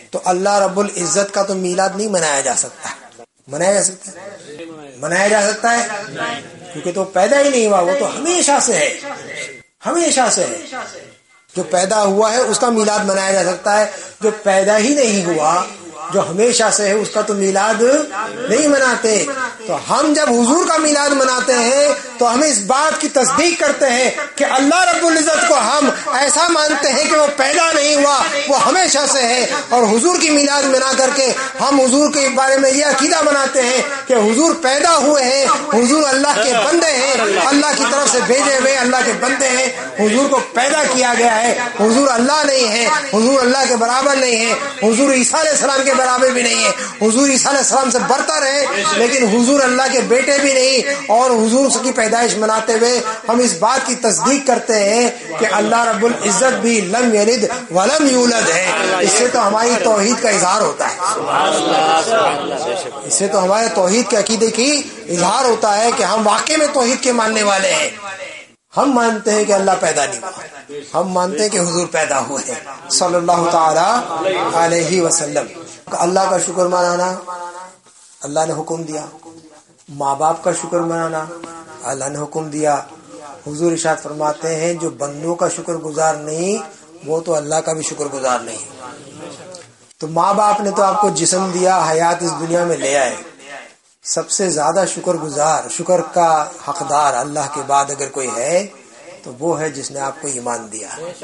تو اللہ رب العزت کا تو میلاد نہیں منایا جا سکتا. منایا جا سکتا ہے منایا جا سکتا ہے کیونکہ تو پیدا ہی نہیں ہوا, وہ تو ہمیشہ سے ہے, ہمیشہ سے ہے. جو پیدا ہوا ہے اس کا میلاد منایا جا سکتا ہے, جو پیدا ہی نہیں ہوا, جو ہمیشہ سے ہے, اس کا تو میلاد نہیں مناتے. تو ہم جب حضور کا میلاد مناتے ہیں تو ہم اس بات کی تصدیق کرتے ہیں کہ اللہ رب العزت کو ہم ایسا مانتے ہیں کہ وہ پیدا نہیں ہوا, وہ ہمیشہ سے ہے. اور حضور کی میلاد منا کر کے ہم حضور کے بارے میں یہ عقیدہ بناتے ہیں کہ حضور پیدا ہوئے ہیں, حضور اللہ کے بندے ہیں, اللہ کی طرف سے بھیجے ہوئے اللہ کے بندے ہیں. حضور کو پیدا کیا گیا ہے, حضور اللہ نہیں ہے, حضور اللہ کے برابر نہیں ہے, حضور عیسیٰ علیہ السلام کے برابر بھی نہیں ہے, حضور عیسیٰ علیہ السلام سے برتر ہے, لیکن حضور اللہ کے بیٹے بھی نہیں. اور حضور کی پیدائش مناتے ہوئے ہم اس بات کی تصدیق کرتے ہیں کہ اللہ رب العزت بھی لم یلد ولم یولد ہے. اس سے تو ہماری توحید کا اظہار ہوتا ہے, اس سے تو ہمارے توحید کے عقیدے کی اظہار ہوتا ہے کہ ہم واقعی میں توحید کے ماننے والے ہیں. ہم مانتے ہیں کہ اللہ پیدا نہیں ہوا, ہم مانتے ہیں کہ حضور پیدا ہوئے ہیں صلی اللہ تعالی علیہ وسلم. اللہ کا شکر منانا اللہ نے حکم دیا, ماں باپ کا شکر منانا اللہ نے حکم دیا. حضور ارشاد فرماتے ہیں جو بندوں کا شکر گزار نہیں وہ تو اللہ کا بھی شکر گزار نہیں. تو ماں باپ نے تو آپ کو جسم دیا, حیات اس دنیا میں لے آئے. سب سے زیادہ شکر گزار, شکر کا حقدار اللہ کے بعد اگر کوئی ہے تو وہ ہے جس نے آپ کو ایمان دیا,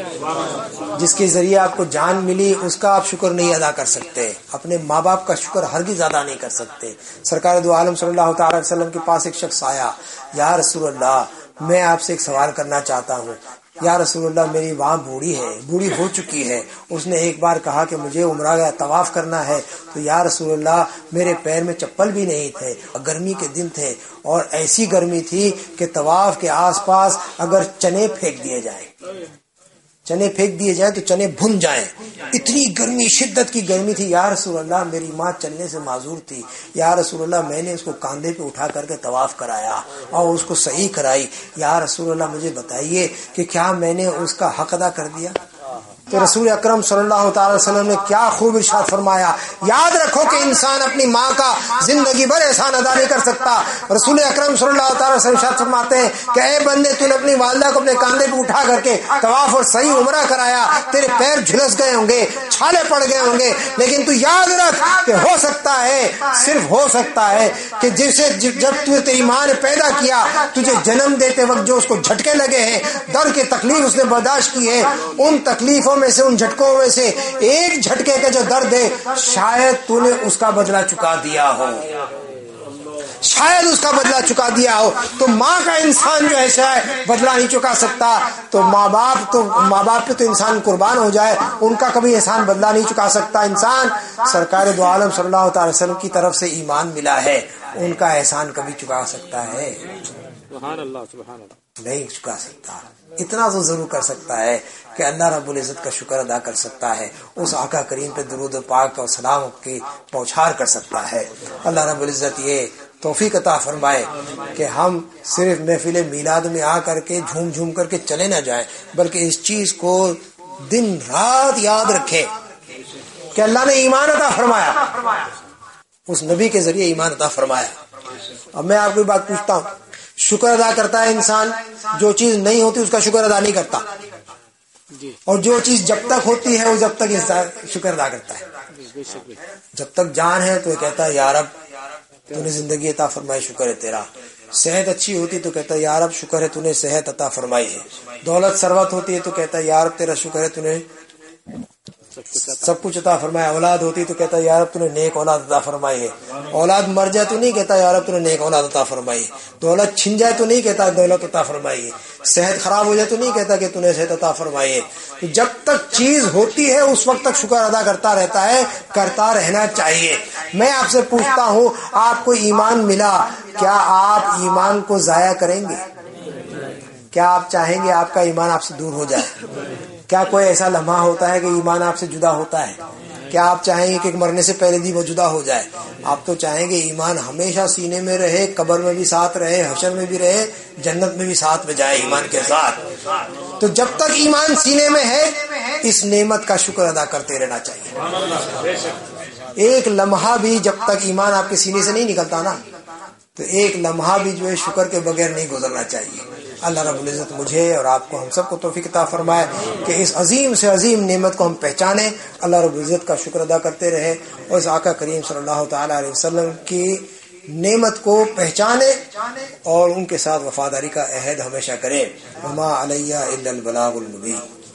جس کے ذریعے آپ کو جان ملی. اس کا آپ شکر نہیں ادا کر سکتے, اپنے ماں باپ کا شکر ہرگز ادا نہیں کر سکتے. سرکار دو عالم صلی اللہ تعالی علیہ وسلم کے پاس ایک شخص آیا, یا رسول اللہ میں آپ سے ایک سوال کرنا چاہتا ہوں. یا رسول اللہ میری ماں بوڑھی ہے, بوڑھی ہو چکی ہے, اس نے ایک بار کہا کہ مجھے عمرہ کا طواف کرنا ہے. تو یا رسول اللہ میرے پیر میں چپل بھی نہیں تھے, گرمی کے دن تھے, اور ایسی گرمی تھی کہ طواف کے آس پاس اگر چنے پھینک دیے جائیں چنے پھینک دیے جائیں تو چنے بھن جائیں, اتنی گرمی, شدت کی گرمی تھی. یا رسول اللہ میری ماں چلنے سے معذور تھی, یا رسول اللہ میں نے اس کو کاندھے پہ اٹھا کر کے طواف کرایا اور اس کو صحیح کرائی. یا رسول اللہ مجھے بتائیے کہ کیا میں نے اس کا حق ادا کر دیا؟ تو رسول اکرم صلی اللہ تعالی وسلم نے کیا خوب ارشاد فرمایا, یاد رکھو کہ انسان اپنی ماں کا زندگی بھر احسان ادا نہیں کر سکتا. رسول اکرم صلی اللہ تعالی وسلم ارشاد فرماتے ہیں کہ اے بندے تو نے اپنی والدہ کو اپنے کاندھے پہ اٹھا کر کے طواف اور صحیح عمرہ کرایا, تیرے پیر جھلس گئے ہوں گے, چھالے پڑ گئے ہوں گے, لیکن تو یاد رکھ کہ ہو سکتا ہے, صرف ہو سکتا ہے کہ جسے جب تو تیری ماں نے پیدا کیا, تجھے جنم دیتے وقت جو اس کو جھٹکے لگے ہیں, در کی تکلیف اس نے برداشت کی ہے, ان تکلیفوں میں سے, ان جھٹکوں میں سے ایک جھٹکے کا جو درد ہے شاید تو نے اس کا بدلہ چکا دیا ہو, شاید اس کا بدلہ چکا دیا ہو. تو ماں کا انسان جو ہے شاید بدلہ نہیں چکا سکتا, تو ماں باپ تو ماں باپ پہ تو انسان قربان ہو جائے, ان کا کبھی احسان بدلہ نہیں چکا سکتا. انسان سرکار دو عالم صلی اللہ تعالی وسلم کی طرف سے ایمان ملا ہے, ان کا احسان کبھی چکا سکتا ہے؟ سبحان اللہ, سبحان اللہ, نہیں چکا سکتا. اتنا تو ضرور کر سکتا ہے کہ اللہ رب العزت کا شکر ادا کر سکتا ہے, اس آقا کریم پہ درود و پاک اور سلام کی پوچھار کر سکتا ہے. اللہ رب العزت یہ توفیق عطا فرمائے کہ ہم صرف محفل میلاد میں آ کر کے جھوم جھوم کر کے چلے نہ جائیں, بلکہ اس چیز کو دن رات یاد رکھیں کہ اللہ نے ایمان عطا فرمایا, اس نبی کے ذریعے ایمان عطا فرمایا. اب میں آپ کو بات پوچھتا ہوں, شکر ادا کرتا ہے انسان, جو چیز نہیں ہوتی اس کا شکر ادا نہیں کرتا, اور جو چیز جب تک ہوتی ہے وہ جب تک انسان شکر ادا کرتا ہے. جب تک جان ہے تو کہتا ہے یا رب تو نے زندگی عطا فرمائی, شکر ہے تیرا. صحت اچھی ہوتی تو کہتا ہے یا رب شکر ہے تو نے صحت عطا فرمائی ہے. دولت ثروت ہوتی ہے تو کہتا ہے یا رب تیرا شکر ہے تو نے سب کچھ عطا فرمایا. اولاد ہوتی تو کہتا ہے یا رب تو نے نیک اولاد عطا فرمائی ہے. اولاد مر جائے تو نہیں کہتا یا رب تو نے نیک اولاد عطا فرمائی ہے. دولت چھن جائے تو نہیں کہتا دولت عطا فرمائی ہے. صحت خراب ہو جائے تو نہیں کہتا کہ تو نے صحت عطا فرمائی ہے. تو جب تک چیز ہوتی ہے اس وقت تک شکر ادا کرتا رہتا ہے, کرتا رہنا چاہیے. میں آپ سے پوچھتا ہوں, آپ کو ایمان ملا, کیا آپ ایمان کو ضائع کریں گے؟ کیا آپ چاہیں گے آپ کا ایمان آپ سے دور ہو جائے؟ کیا کوئی ایسا لمحہ ہوتا ہے کہ ایمان آپ سے جدا ہوتا ہے؟ کیا آپ چاہیں گے کہ مرنے سے پہلے بھی وہ جدا ہو جائے؟ آپ تو چاہیں گے ایمان ہمیشہ سینے میں رہے, قبر میں بھی ساتھ رہے, حشر میں بھی رہے, جنت میں بھی ساتھ میں جائے ایمان کے ساتھ. تو جب تک ایمان سینے میں ہے اس نعمت کا شکر ادا کرتے رہنا چاہیے۔ ایک لمحہ بھی جب تک ایمان آپ کے سینے سے نہیں نکلتا نا تو ایک لمحہ بھی جو ہے شکر کے بغیر نہیں گزرنا چاہیے۔ اللہ رب العزت مجھے اور آپ کو ہم سب کو توفیق عطا فرمائے کہ اس عظیم سے عظیم نعمت کو ہم پہچانیں، اللہ رب العزت کا شکر ادا کرتے رہے اور اس آقا کریم صلی اللہ تعالیٰ علیہ وسلم کی نعمت کو پہچانے اور ان کے ساتھ وفاداری کا عہد ہمیشہ کرے۔ وما علیہ الا البلاغ المبین۔